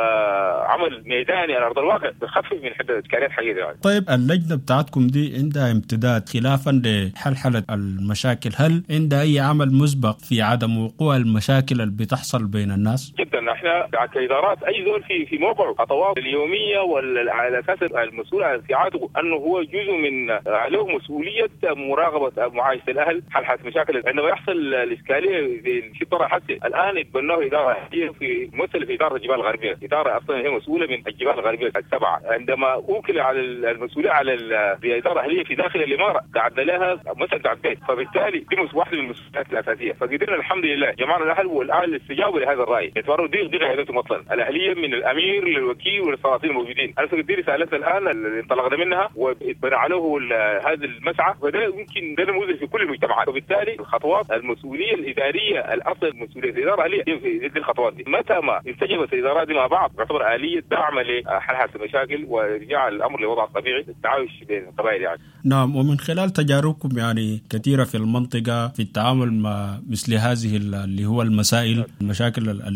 عمل ميداني على أرض الواقع، بخفف من حدة الإشكاليات حقيقية يعني. طيب اللجنة بتاعتكم دي عندها امتداد خلافا لحلحلة المشاكل، هل عندها أي عمل مسبق في عدم وقوع المشاكل اللي بتحصل بين الناس؟ جدا. احنا كإدارات أي زول في موقعه خطوات اليومية على أساس المسؤول عن سعادته أنه هو جزء من له مسؤولية مراقبة معايشة الأهل، حل مشاكل عندما يحصل الإشكالية في الطرح حتى الآن يتبنوه إدارة في ممثل في إدارة الجبال الغربية. إدارة أصلا هي مسؤولة من الجبال الغربية السبعة، عندما أوكل على المسؤولية على الإدارة الأهلية في داخل الإمارة قعدنا لها مسألة بيت، فبالتالي دي واحدة من المسؤوليات الأساسية. فقدرنا الحمد لله جمعنا الأهل والأهل استجابوا لهذا الرأي، يتفروا دي قيادتهم أصلا الأهلية من الأمير للوكيل والسلاطين الموجودين. أنا فقدر رسالتنا الآن اللي انطلقنا منها واتبنى عليه هذا المسعى، وده يمكن ده نموذج في كل المجتمعات. وبالتالي الخطوات المسؤولية الإدارية الأصل مسؤولية الإدارة الآلية دي الخطوات دي متى ما استجابت الإدارات دي مع بعض تعتبر آلية دعم لحل المشاكل ورجاع الأمر لوضع طبيعي التعايش بين القبائل يعني. نعم. ومن خلال تجاربكم يعني كثيرة في المنطقة في التعامل مع مثل هذه اللي هو المسائل المشاكل اللي هو اللي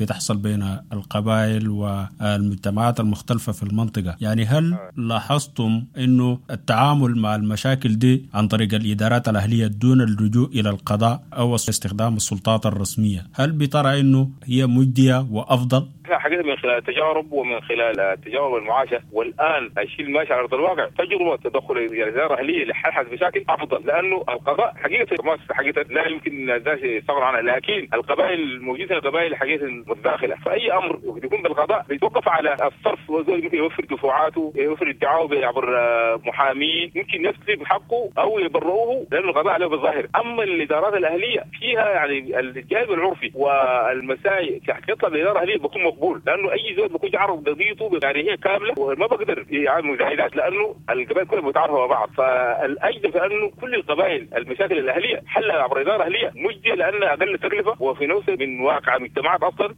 بتحصل بين القبائل والمجتمعات المختلفة في المنطقة. يعني هل لاحظتم إنه التعامل مع المشاكل دي عن طريق الإدارات الأهلية دون اللجوء إلى القضاء أو استخدام السلطات الرسمية، هل بترى إنه هي مجدية وأفضل؟ حقيقة من خلال التجارب ومن خلال التجارب المعاشة، والآن الشيء الماشي على أرض الواقع تجربة تدخل الإدارة الأهلية لحل المشاكل أفضل، لأنه القضاء حقيقة لا يمكن الناس يستغنوا عنها، لكن القبائل الموجودة القبائل حقيقة متداخلة، فأي أمر يكون بالقضاء بيتوقف على الصرف، وزول ممكن يوفر دفعاته، يوفر ادعاءه عبر محامين، يمكن يكتب حقه أو يبرؤه لأنه القضاء عليه بالظاهر. أما الإدارات الأهلية فيها يعني الجانب العرفي والمسائل يطلع الإدارة الأهلية بيكون مقبول، لأنه أي زول بيكون يعرف قضيته يعني هي كاملة وما بقدر يعمل مزايدات، لأنه القبائل كلها متعارفة مع بعض. فالأجدى في أنه كل القبائل المشاكل الأهلية حلها عبر إدارة أهلية مجدية، لأنها أقل تكلفة وفي نفس من واقع المجتمعات أصلا،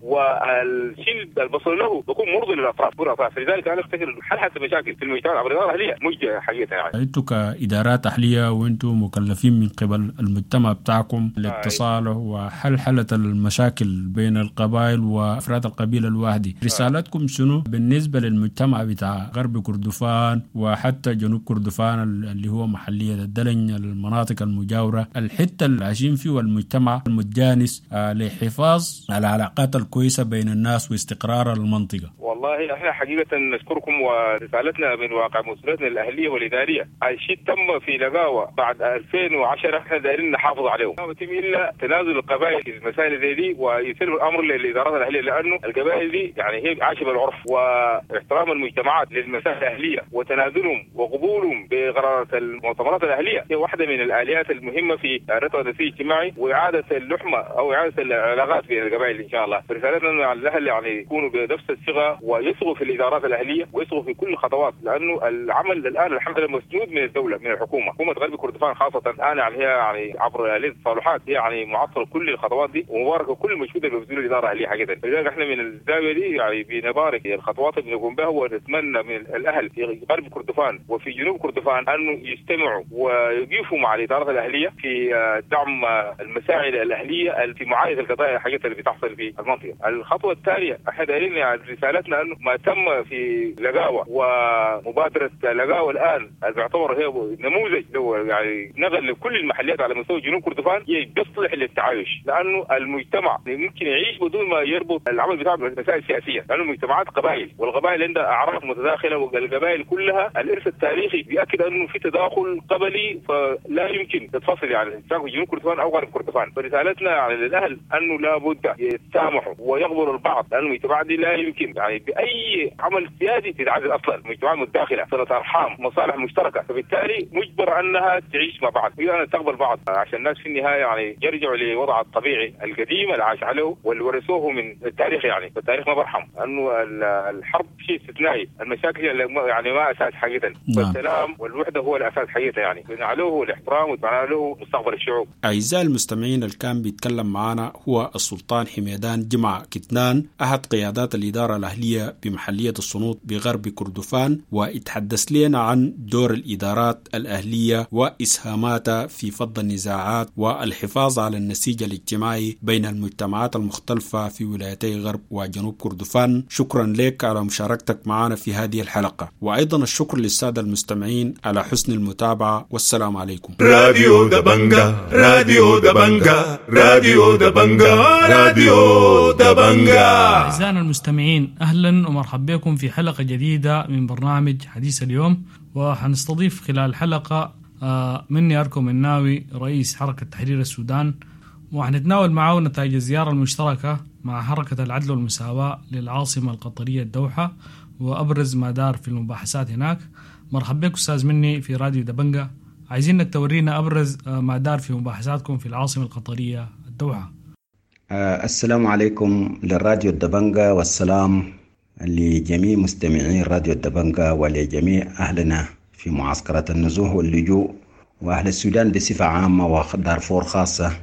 والشيء البصر له بيكون مرضي للأطراف كل الأطراف. لذلك أنا أفتكر حل المشاكل في المجتمع عبر إدارة أهلية مجدية حقيقة. يعني أنتم كإدارات أهلية وأنتم مكلفين من قبل المجتمع بتاعكم الاتصال وحل المشاكل بين القبائل وأفراد القبيلة الواحدة، رسالتكم شنو بالنسبة للمجتمع بتاع غرب كردفان وحتى جنوب كردفان اللي هو محلية الدلن، المناطق المجاورة، الحتة اللي عايشين فيه والمجتمع المتجانس لحفاظ العلاقات الكويسة بين الناس واستقرار المنطقة؟ والله احنا حقيقة نشكركم، ورسالتنا من واقع مسؤوليتنا الأهلية والإدارية الشيء تم في لقاوة بعد 2010 احنا دايرين نحافظ عليه، ما بتم إلا تنازل القبائل في المسائل زي دي ويسلم الأمر للإدارات الأهلية، لأنه القبائل دي يعني هي عايشة بالعرف واحترام المجتمعات للمسائل الأهلية وتنازلهم وقبولهم بقرارات المؤتمرات الأهلية هي واحدة من الآليات المهمة في رتبة التنسيق الاجتماعي وإعادة اللحمة أو إعادة العلاقات بين القبائل إن شاء الله. رسالتنا على الأهل يعني يكونوا بنفس الصيغة ويصغوا في الإدارات الأهلية ويصغوا في كل الخطوات، لأنه العمل الآن الحمد لله مسنود من الدولة من الحكومة. حكومة غرب كردفان خاصة الآن يعني هي يعني عبر آلية التصالحات هي يعني معطلة كل الخطوات دي ومباركة كل المجهود اللي بيبذلوا الإدارة الأهلية حقيقة. لذلك احنا من الزاوية دي يعني بنبارك الخطوات اللي بنقوم بها ونتمنى من الأهل في غرب كردفان وفي جنوب كردفان أنه يستمعوا ويقفوا مع الإدارات الأهلية في دعم المساعي الأهلية في معالجة القضايا الحقيقة اللي بتحصل في المنطقة. الخطوة الثانية احنا دايرين يعني رسالتنا أنه ما تم في لقاوة ومبادرة لقاوة الآن بيعتبر هي نموذج يعني نقل لكل المحليات على مستوى جنوب كردفان يصلح للتعايش، لأنه المجتمع ممكن يعيش بدون ما يربط العمل بتاعه بالمسائل السياسية، لأنه المجتمعات قبائل والقبائل عندها أعراف متداخلة والقبائل كلها الإرث التاريخي بيأكد أنه في تداخل قبلي فلا يمكن تتفصل يعني سواء جنوب كردفان أو غرب كردفان. فرسالتنا يعني للأهل أنه لابد يتسامحوا ويقبلوا البعض، لأنه المجتمعات دي لا يمكن يعني بأي عمل سياسي تتعزل أصلا. المجتمعات متداخلة صلة أرحام مصالح مشتركة، فبالتالي مجبر أنها تعيش مع بعض وأنها تقبل بعض عشان الناس في النهاية يعني يرجعوا لوضع الطبيعي القديم اللي عاش عليه واللي ورثوه من التاريخ. يعني فالتاريخ ما برحم، أنه الحرب شيء استثنائي، المشاكل يعني ما أساس حقيقة، والسلام والوحدة هو الأساس حقيقة. يعني بنعلوه هو الاحترام وبنعلوه مستقبل الشعوب. أعزائي المستمعين اللي كان بيتكلم معنا هو السلطان حميدان جمعة كتنان أحد قيادات الإدارة الأهلية بمحلية الصنوط بغرب كردفان، ويتحدث لنا عن دور الإدارات الأهلية وإسهاماتها في فض النزاعات والحفاظ على النسيج الاجتماعي بين المجتمعات المختلفة في ولايتي غرب وجنوب كردفان. شكرا لك على مشاركتك معنا في هذه الحلقة، وأيضا الشكر للسادة المستمعين على حسن المتابعة، والسلام عليكم. راديو دبنجا راديو دبنجا راديو دبنجا راديو دبنجا. أعزائنا المستمعين، أهلا ومرحبا بكم في حلقة جديدة من برنامج حديث اليوم، وحنستضيف خلال الحلقة مني أركم الناوي رئيس حركة تحرير السودان، وحنتناول معه نتائج الزيارة المشتركة مع حركة العدل والمساواة للعاصمة القطرية الدوحة وأبرز ما دار في المباحثات هناك. مرحبا بك أستاذ مني في راديو دبنجا، عايزينك تورينا أبرز ما دار في مباحثاتكم في العاصمة القطرية الدوحة. السلام عليكم للراديو الدبنجا، والسلام لجميع مستمعين راديو الدبنجا ولجميع أهلنا في معسكرات النزوح واللجوء وأهل السودان بصفة عامة ودارفور خاصة.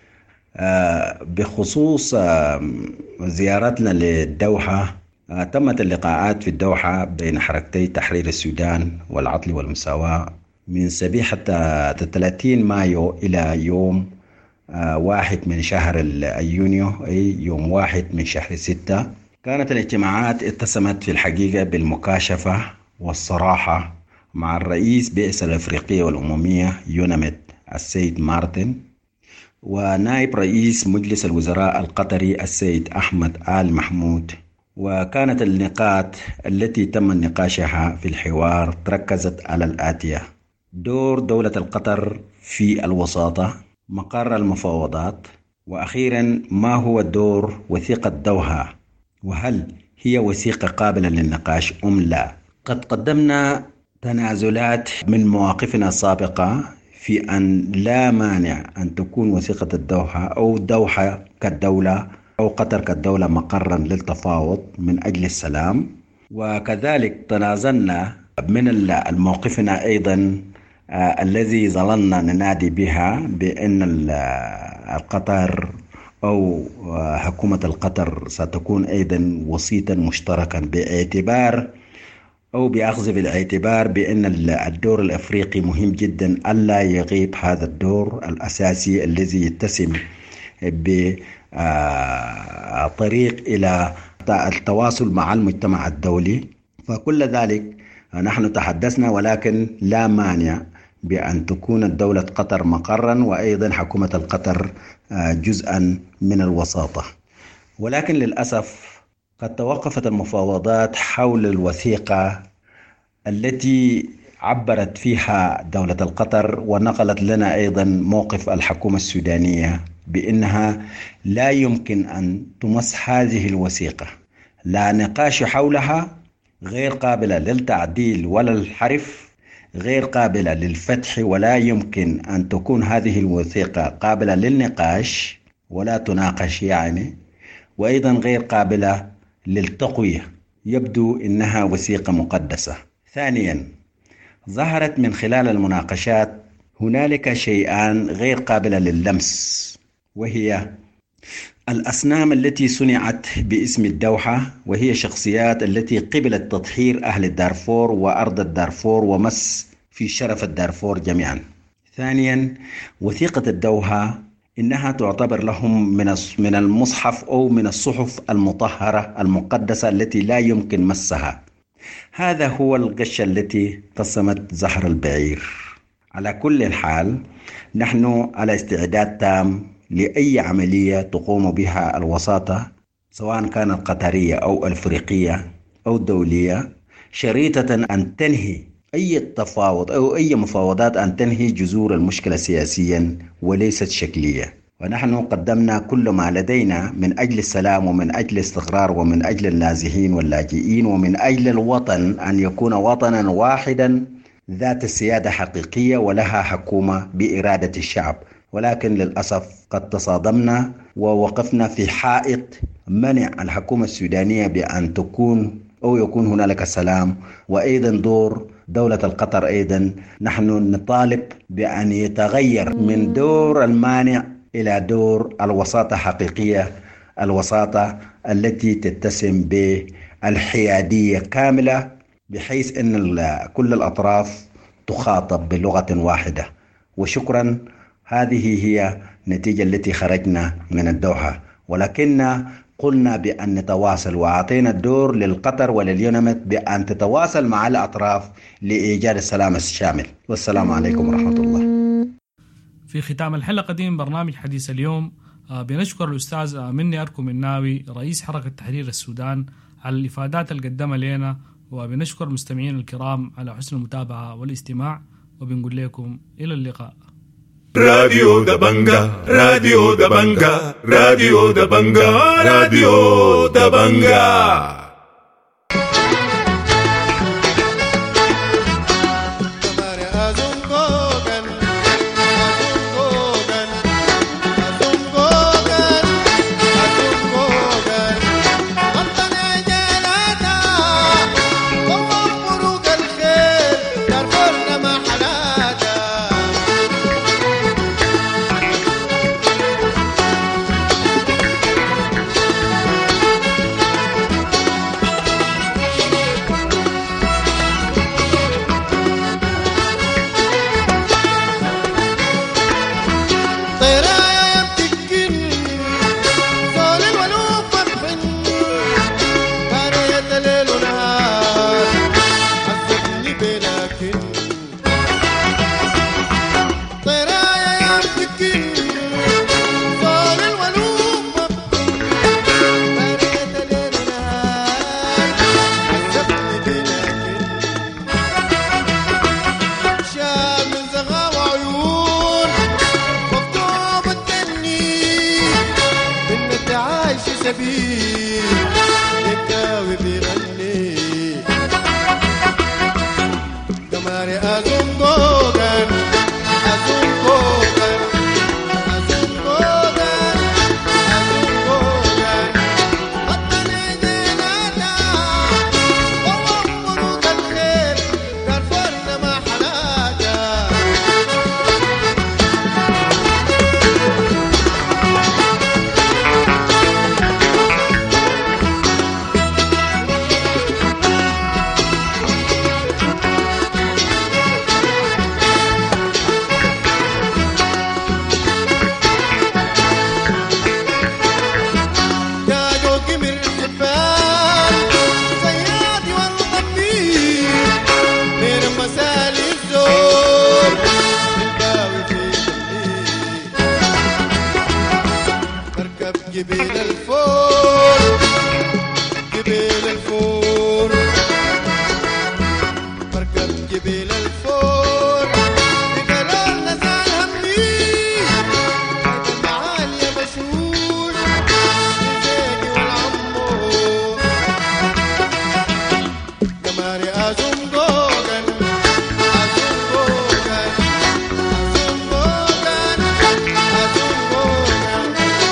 بخصوص زيارتنا للدوحة، تمت اللقاءات في الدوحة بين حركتي تحرير السودان والعدل والمساواة من صبيحة 30 مايو إلى يوم 1 من شهر يونيو، أي يوم 1 من شهر 6. كانت الاجتماعات اتسمت في الحقيقة بالمكاشفة والصراحة مع الرئيس بئسة الأفريقية والأممية يونمد السيد مارتن، ونائب رئيس مجلس الوزراء القطري السيد أحمد آل محمود. وكانت النقاط التي تم نقاشها في الحوار تركزت على الآتية: دور دولة القطر في الوساطة، مقر المفاوضات، وأخيرا ما هو دور وثيقة دوحة، وهل هي وثيقة قابلة للنقاش أم لا. قد قدمنا تنازلات من مواقفنا السابقة في أن لا مانع أن تكون وثيقة الدوحة أو دوحة كالدولة أو قطر كالدولة مقرا للتفاوض من أجل السلام، وكذلك تنازلنا من موقفنا أيضا الذي ظللنا ننادي بها بأن القطر أو حكومة القطر ستكون أيضا وسيطا مشتركا باعتبار أو بأخذ بالاعتبار بأن الدور الأفريقي مهم جدا ألا يغيب هذا الدور الأساسي الذي يتسم بطريق إلى التواصل مع المجتمع الدولي. فكل ذلك نحن تحدثنا، ولكن لا مانع بأن تكون الدولة قطر مقرا وأيضا حكومة القطر جزءا من الوساطة. ولكن للأسف قد توقفت المفاوضات حول الوثيقة التي عبرت فيها دولة القطر ونقلت لنا أيضا موقف الحكومة السودانية بأنها لا يمكن أن تمس هذه الوثيقة، لا نقاش حولها، غير قابلة للتعديل ولا الحرف، غير قابلة للفتح، ولا يمكن أن تكون هذه الوثيقة قابلة للنقاش ولا تناقش يعني، وأيضا غير قابلة للتقوية. يبدو أنها وثيقة مقدسة. ثانيا، ظهرت من خلال المناقشات هنالك شيئان غير قابلة لللمس، وهي الأصنام التي صنعت باسم الدوحة، وهي شخصيات التي قبلت تطهير أهل الدارفور وأرض الدارفور ومس في شرف الدارفور جميعا. ثانيا، وثيقة الدوحة إنها تعتبر لهم من المصحف أو من الصحف المطهرة المقدسة التي لا يمكن مسها. هذا هو الغش التي قسمت زهر البعير. على كل حال نحن على استعداد تام لأي عملية تقوم بها الوساطة، سواء كانت قطرية أو أفريقية أو دولية، شريطة أن تنهي أي تفاوض أو أي مفاوضات، أن تنهي جذور المشكلة سياسيا وليست شكلية. ونحن قدمنا كل ما لدينا من أجل السلام ومن أجل الاستقرار ومن أجل النازحين واللاجئين ومن أجل الوطن أن يكون وطنا واحدا ذات السيادة حقيقية ولها حكومة بإرادة الشعب. ولكن للأسف قد تصادمنا ووقفنا في حائط منع الحكومة السودانية بأن تكون أو يكون هنالك سلام. وأيضا دور دولة القطر أيضا نحن نطالب بأن يتغير من دور المانع إلى دور الوساطة حقيقية، الوساطة التي تتسم بالحيادية كاملة، بحيث أن كل الأطراف تخاطب بلغة واحدة. وشكرا، هذه هي النتيجة التي خرجنا من الدوحة. ولكن قلنا بأن نتواصل، وأعطينا الدور للقطر ولليونمت بأن تتواصل مع الأطراف لإيجاد السلام الشامل. والسلام عليكم ورحمة الله. في ختام الحلقة دي من برنامج حديث اليوم بنشكر الأستاذ مني أركم الناوي رئيس حركة تحرير السودان على الإفادات اللي قدمها لنا، وبنشكر مستمعين الكرام على حسن المتابعة والاستماع، وبنقول لكم إلى اللقاء. راديو دبنجا راديو دبنجا راديو دبنجا راديو دبنجا. السبيل يكاوي بيغني قماري أزنقوغن أزنقوغن أزنقوغن أزنقوغن حطني جنانا ووفروك الخير كالفرن ما حلاجة جبين الفور جبين الفور مركب جبين الفور بقلال نزال همي المعالي يا بشوش الزيني والعمو قماري أزم قوغن أزم قوغن أزم قوغن أزم قوغن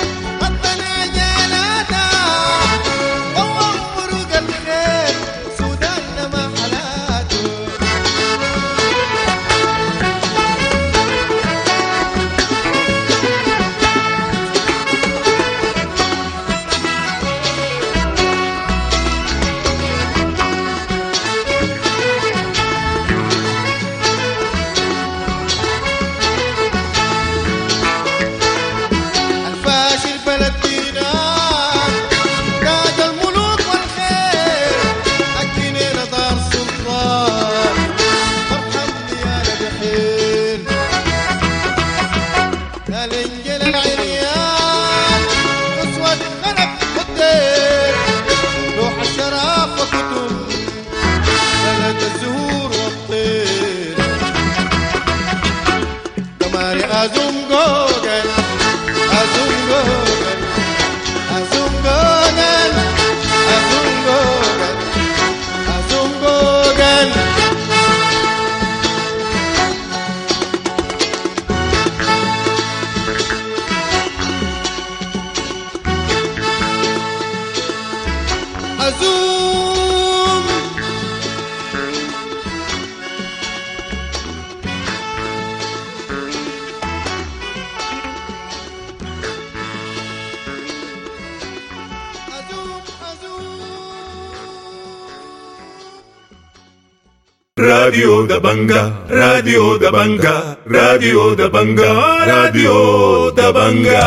Radio Dabanga, Radio Dabanga, Radio Dabanga, Radio Dabanga.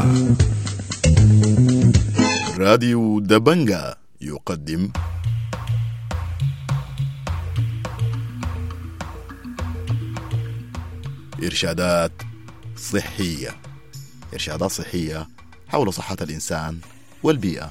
راديو دبنجا يقدم إرشادات صحية. إرشادات صحية حول صحة الإنسان والبيئة.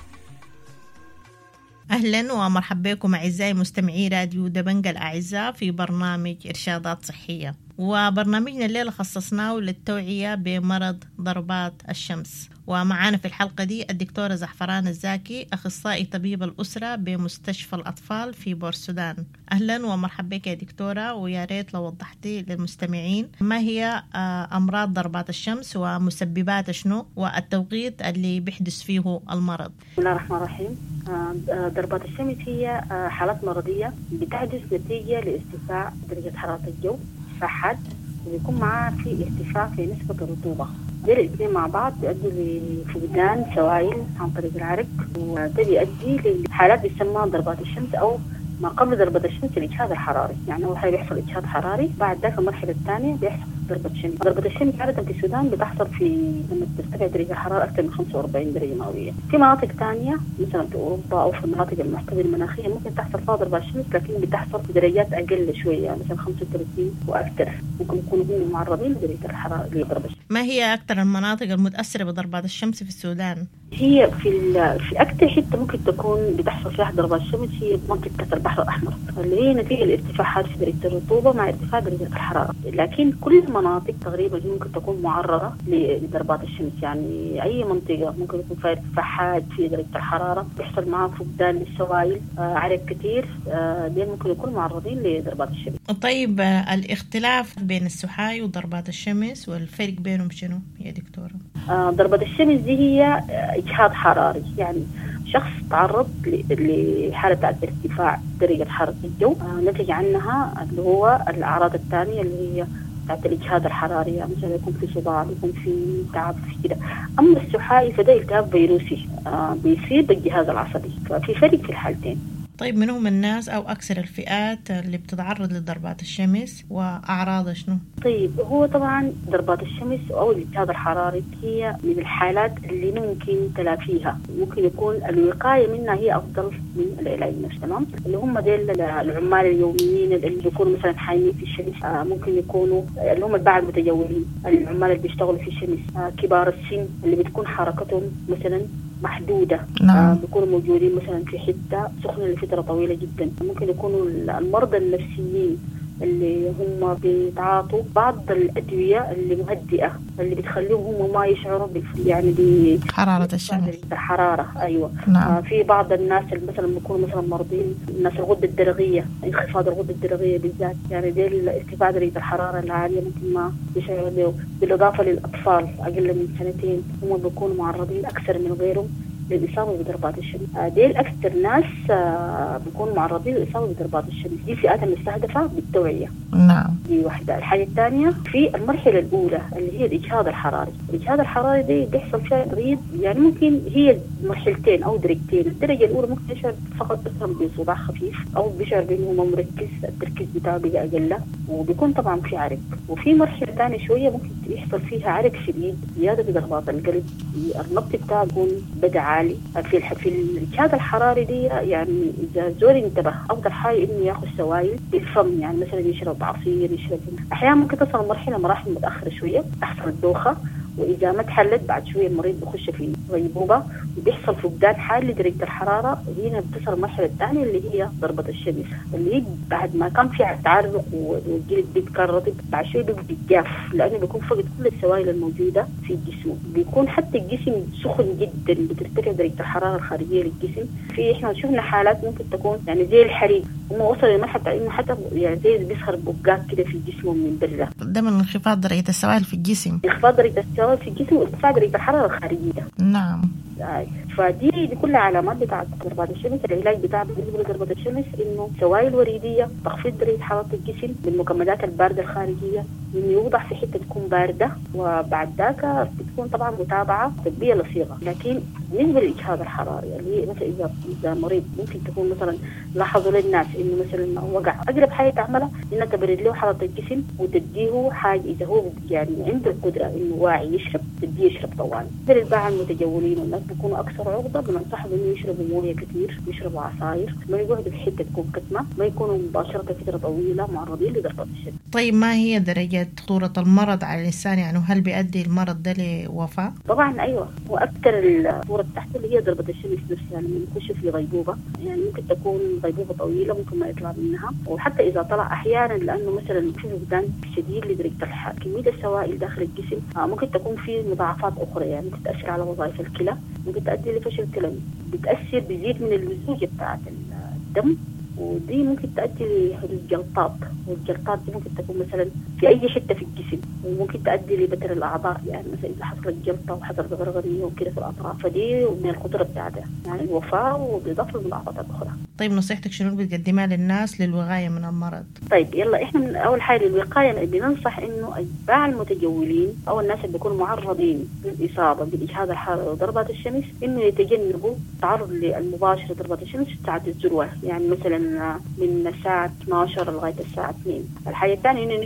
أهلا ومرحبا بكم أعزائي مستمعي راديو دبنجا الأعزاء في برنامج إرشادات صحية، وبرنامجنا الليلة خصصناه للتوعية بمرض ضربات الشمس. ومعانا في الحلقة دي الدكتورة زعفران الزاكي، أخصائي طبيب الأسرة بمستشفى الأطفال في بورسودان. أهلا ومرحبا بك يا دكتورة، ويا ريت لو وضحتي للمستمعين ما هي أمراض ضربات الشمس ومسببات شنو والتوقيت اللي بيحدث فيه المرض. بسم الله الرحمن الرحيم. ضربات الشمس هي حالات مرضية بتحدث نتيجة لارتفاع درجة حرارة الجو فحد، ويكون معاه في ارتفاع في نسبة الرطوبة. دول الاثنين مع بعض بيؤدوا لفقدان سوائل عن طريق العرق، وده بيؤدي لحالات بيسمى ضربات الشمس أو ما قبل ضربة الشمس الإجهاد الحراري. يعني أول حاجة بيحصل إجهاد حراري، بعد ذاك المرحلة الثانية بيحصل ضربة الشمس. ضربة الشمس عادة في السودان بتحصل في لما ترتفع درجة الحرارة أكثر من 45 درجة مئوية. في مناطق ثانية مثلا في أوروبا أو في المناطق المحتوية المناخية ممكن تحصل فيها ضربة الشمس، لكن بتحصل في درجات أقل شوية مثلا 35 وأكثر. ممكن يكونوا هم معرضين لدرجة الحرارة لضربة الشمس. ما هي أكثر المناطق المتأثرة بضربات الشمس في السودان؟ هي في أكثر حتة ممكن تكون بتحصل فيها ضربات الشمس هي منطقة البحر الأحمر، اللي هي نتيجة لارتفاعات في درجة الرطوبة مع ارتفاع درجة الحرارة. لكن كل المناطق تقريبا ممكن تكون معرضة لضربات الشمس، يعني أي منطقة ممكن يكون فيها ارتفاع حاد في درجة الحرارة، بيحصل معها فقدان للسوائل، عرق كثير، دي ممكن يكونوا معرضين لضربات الشمس. طيب الاختلاف بين السحاي وضربات الشمس والفرق بينهم شنو يا دكتورة؟ ضربة الشمس دي هي إجهاض حراري، يعني شخص تعرض لحالة ارتفاع درجة حرارة الجو، نتج عنها اللي هو الأعراض الثانية اللي هي بتاعت الإجهاض الحراري، يعني مثلا يكون في صداع، يكون في تعب في كده. أما السحائي فده التهاب فيروسي بيصيب الجهاز العصبي، ففي فرق في الحالتين. طيب من هم الناس أو أكثر الفئات اللي بتتعرض لضربات الشمس وأعراضها شنو؟ طيب هو طبعا ضربات الشمس أو الإجهاض الحراري هي من الحالات اللي ممكن تلافيها، ممكن يكون الوقاية منها هي أفضل من العلاج نفسه. تمام، اللي هم ديل العمال اليوميين اللي بيكونوا مثلا حايمين في الشمس، ممكن يكونوا اللي هم الباعة المتجولين، العمال اللي بيشتغلوا في الشمس، كبار السن اللي بتكون حركتهم مثلا محدودة، بيكونوا موجودين مثلا في حتة سخنة لفترة طويلة جدا. ممكن يكونوا المرضى النفسيين اللي هم بيتعاطوا بعض الأدوية اللي مهدئة اللي بتخليهم هم ما يشعروا يعني حرارة الشمس، الحرارة. أيوة. نعم. في بعض الناس اللي مثلا بيكونوا مثلا مرضين، الناس الغدة الدرقية، انخفاض الغدة الدرقية بالذات، يعني دي ارتفاع درجة الحرارة العالية ممكن ما يشعروا به. بالإضافة للأطفال أقل من 2 هم بيكونوا معرضين أكثر من غيرهم للإصابة بضربات الشمس. دي الأكثر ناس بيكونوا معرضين للإصابة بضربات الشمس. دي فئات المستهدفة بالتوعية. نعم. دي واحدة. الحاجة الثانية في المرحلة الأولى اللي هي الإجهاض الحراري. الإجهاض الحراري دي بيحصل فيها تغيير، يعني ممكن هي مرحلتين أو درجتين. الدرجة الأولى ممكن يشعر فقط بصداع خفيف، أو بيشعر بأنه مركز، التركيز بتاعه بيبقى أقل، وبيكون طبعا في عرق. وفي مرحلة ثانية شوية ممكن يحصل فيها عرق شديد، زيادة بضربات القلب، النبض بتاعه يكون بدأ عالي. في الإجهاض الحراري دي يعني إذا الزول انتبه أفضل حاجة إنه يأخذ سوائل بالفم، يعني مثلا يشرب عصير، يشرب. أحيانا ممكن تصل مراحل متأخرة شوية، تحصل الدوخة، وإذا ما تحلت بعد شوية المريض بيخش في غيبوبة وبيحصل فقدان حاد لدرجة الحرارة. هنا بتصل المرحلة الثانية اللي هي ضربة الشمس، اللي هي بعد ما كان في تعرق والجلد بيتكون رطب، بعد شوية بيبقى جاف، لأنه بيكون فقد كل السوائل الموجودة في الجسم. بيكون حتى الجسم سخن جدا، بترتفع درجة الحرارة الخارجية للجسم. في إحنا شفنا حالات ممكن تكون يعني زي الحريق، هم وصلوا لمرحلة إنه حتى يعني زي بيسخر بقات كده في جسمهم من برا. ده من انخفاض درجة السوائل في الجسم، انخفاض درجة السوائل في الجسم وارتفاع درجة الحرارة الخارجية. نعم. فدي كلها علامات بتاعت ضربات الشمس. العلاج بتاع بالنسبه لضربات الشمس انه سوائل وريديه، تخفيض درجه حراره الجسم بالمكملات البارده الخارجيه، انه يوضع في حته تكون بارده، وبعد ذاك بتكون طبعا متابعه طبيه لصيغه. لكن بالنسبه للاجهاض الحراري اللي هي مثلا اذا مريض ممكن تكون مثلا لاحظوا للناس انه مثلا وقع، اقرب حاجه تعملها انك تبرد له حراره الجسم وتديه حاجه اذا هو يعني عنده القدره انه واعي يشرب، تديه يشرب طوال. للباعة المتجولين والناس بيكونوا اكثر عرضه، بننصحهم انه يشربوا مويه كثير، يشربوا عصاير، ما يقعدوا في حته تكون كتمه، ما يكونوا مباشره فتره طويله معرضين لضربات الشمس. طيب ما هي درجه خطوره المرض على الانسان؟ يعني هل بيؤدي المرض ده لوفاه؟ طبعا ايوه، واكثر الخطوره تحت اللي هي ضربه الشمس نفسها لما يخش في غيبوبه، يعني ممكن تكون غيبوبه طويله ممكن ما يطلع منها، وحتى اذا طلع احيانا لانه مثلا في فقدان شديد لدرجه الحراره، كميه السوائل داخل الجسم ممكن تكون في مضاعفات اخرى، يعني ممكن تاثر على وظائف الكلى، ممكن تؤدي لفشل كلوي، بتاثر بزيد من اللزوجه بتاعت الدم، ودي ممكن تؤدي لحدوث جلطات، والجلطات دي ممكن تكون مثلا في اي حته في الجسم، وممكن تؤدي لبتر الاعضاء، يعني مثلا اذا حصلت جلطه وحصلت غرغريه وكده في الاطراف، فدي من الخطوره بتاعتها يعني الوفاه وبالاضافه لمضاعفات اخرى. طيب نصيحتك شنو بتقدمها للناس للوقايه من المرض؟ طيب يلا احنا من اول حاجه للوقايه بننصح انه الباعة المتجولين او الناس اللي بيكونوا معرضين للاصابه بالاجهاض الحراري وضربات الشمس انه يتجنبوا التعرض للمباشر لضربات الشمس في ساعه الذروه، يعني مثلا من الساعه 12 لغايه الساعه 2. الحاجه الثانيه انه نشربوا سوائل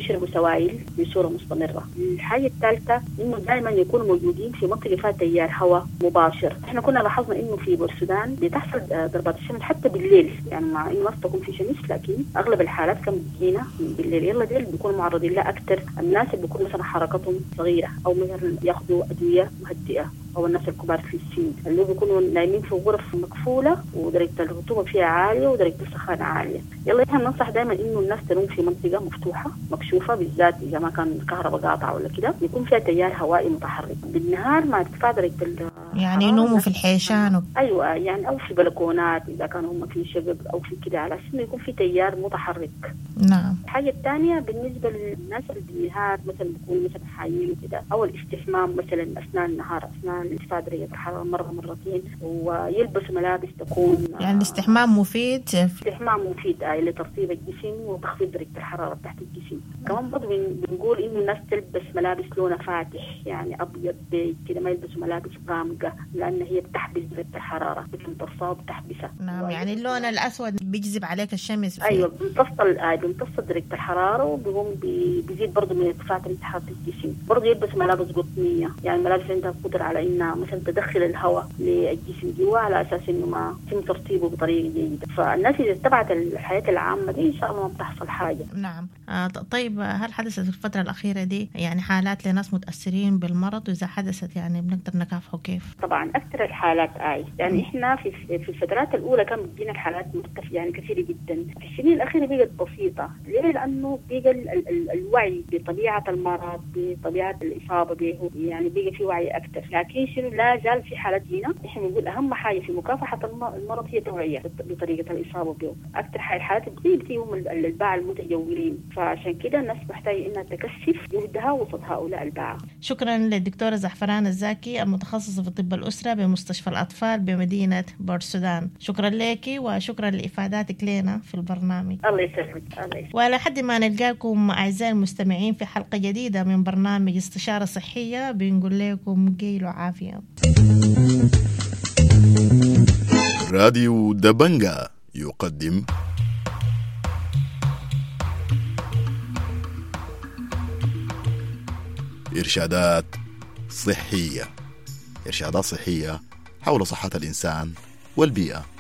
السوائل بصورة مستمرة. الحاجة الثالثة إنه دائما يكونوا موجودين في منطقة فيها تيار هواء مباشر. إحنا كنا لاحظنا إنه في بورسودان بتحصل ضربات الشمس حتى بالليل، يعني مع إنه ما تكون في شمس لكن أغلب الحالات كانت بتجينا بالليل. يلا ديل بيكونوا معرضين لها أكثر الناس اللي بيكون مثلا حركتهم صغيرة أو مثلا ياخذوا أدوية مهدئة، أو الناس الكبار في السن اللي بيكونوا نايمين في غرف مقفولة ودرجة الرطوبة فيها عالية ودرجة السخان عالية. يلا إحنا ننصح دائما إنه الناس تنوم في منطقة مفتوحة مكشوفة، بالذات إذا ما كان الكهرباء قاطعة ولا كده، يكون فيها تيار هوائي متحرك. بالنهار مع ارتفاع درجة يعني ينوموا في الحيشان أيوة يعني، أو في بلكونات إذا كانوا هم في شقق أو في كده، على أساس إنه يكون في تيار متحرك. نعم. الحاجة الثانية بالنسبة للناس اللي بالنهار مثلا بيكونوا مثلا حايين وكده، أو الاستحمام مثلا أثناء النهار أثناء ارتفاع درجة الحرارة مرة مرتين، ويلبسوا ملابس تكون يعني الاستحمام مفيد. الاستحمام مفيد لترطيب الجسم وتخفيض درجة الحرارة تحت الجسم. كمان برضه بنقول إنه الناس تلبس ملابس لونها فاتح، يعني أبيض بيج كده، ما يلبسوا ملابس غامقة لأن هي بتحبس درجة الحرارة، بتمتصها وتحبسها. نعم، يعني اللون الأسود بيجذب عليك الشمس. أيوة بيمتص درجة الحرارة، وبيقوم بيزيد برضه من ارتفاع درجة حرارة الجسم. برضه يلبس ملابس قطنية، يعني ملابس عندها قدرة على إنها مثلا تدخل الهواء للجسم جوا على أساس إنه ما يتم ترطيبه بطريقة جيدة. فالناس إذا اتبعت الحياة العامة دي إن شاء الله ما بتحصل حاجة. نعم. طيب، هل حدثت في الفترة الأخيرة دي يعني حالات لناس متأثرين بالمرض؟ وإذا حدثت يعني بنقدر نكافحه كيف؟ طبعا أكثر الحالات يعني إحنا في الفترات الأولى كان بتجينا الحالات مرتفعة يعني كثيرة جدا. في السنين الأخيرة بقت بسيطة. ليه؟ لأنه بقى الوعي بطبيعة المرض، بطبيعة الإصابة به، يعني بقى في وعي أكثر. لكن شنو لا زال في حالات جينا. إحنا بنقول أهم حاجة في مكافحة المرض هي توعية بطريقة الإصابة به. أكثر الحالات بتيجي هم الباعة المتجولين، فعشان كده الناس محتاجة إنها تكثف جهدها وسط هؤلاء الباعة. شكرا للدكتورة زعفران الزاكي المتخصصة في طب الأسرة بمستشفى الأطفال بمدينة بورسودان. شكرا لك وشكرا لإفاداتك لنا في البرنامج. الله يسلمك. الله يسلمك. وعلى حد ما نلقاكم أعزائي المستمعين في حلقة جديدة من برنامج استشارة صحية، بنقول لكم قيلوا عافية. راديو دبنجا يقدم إرشادات صحية حول صحة الإنسان والبيئة.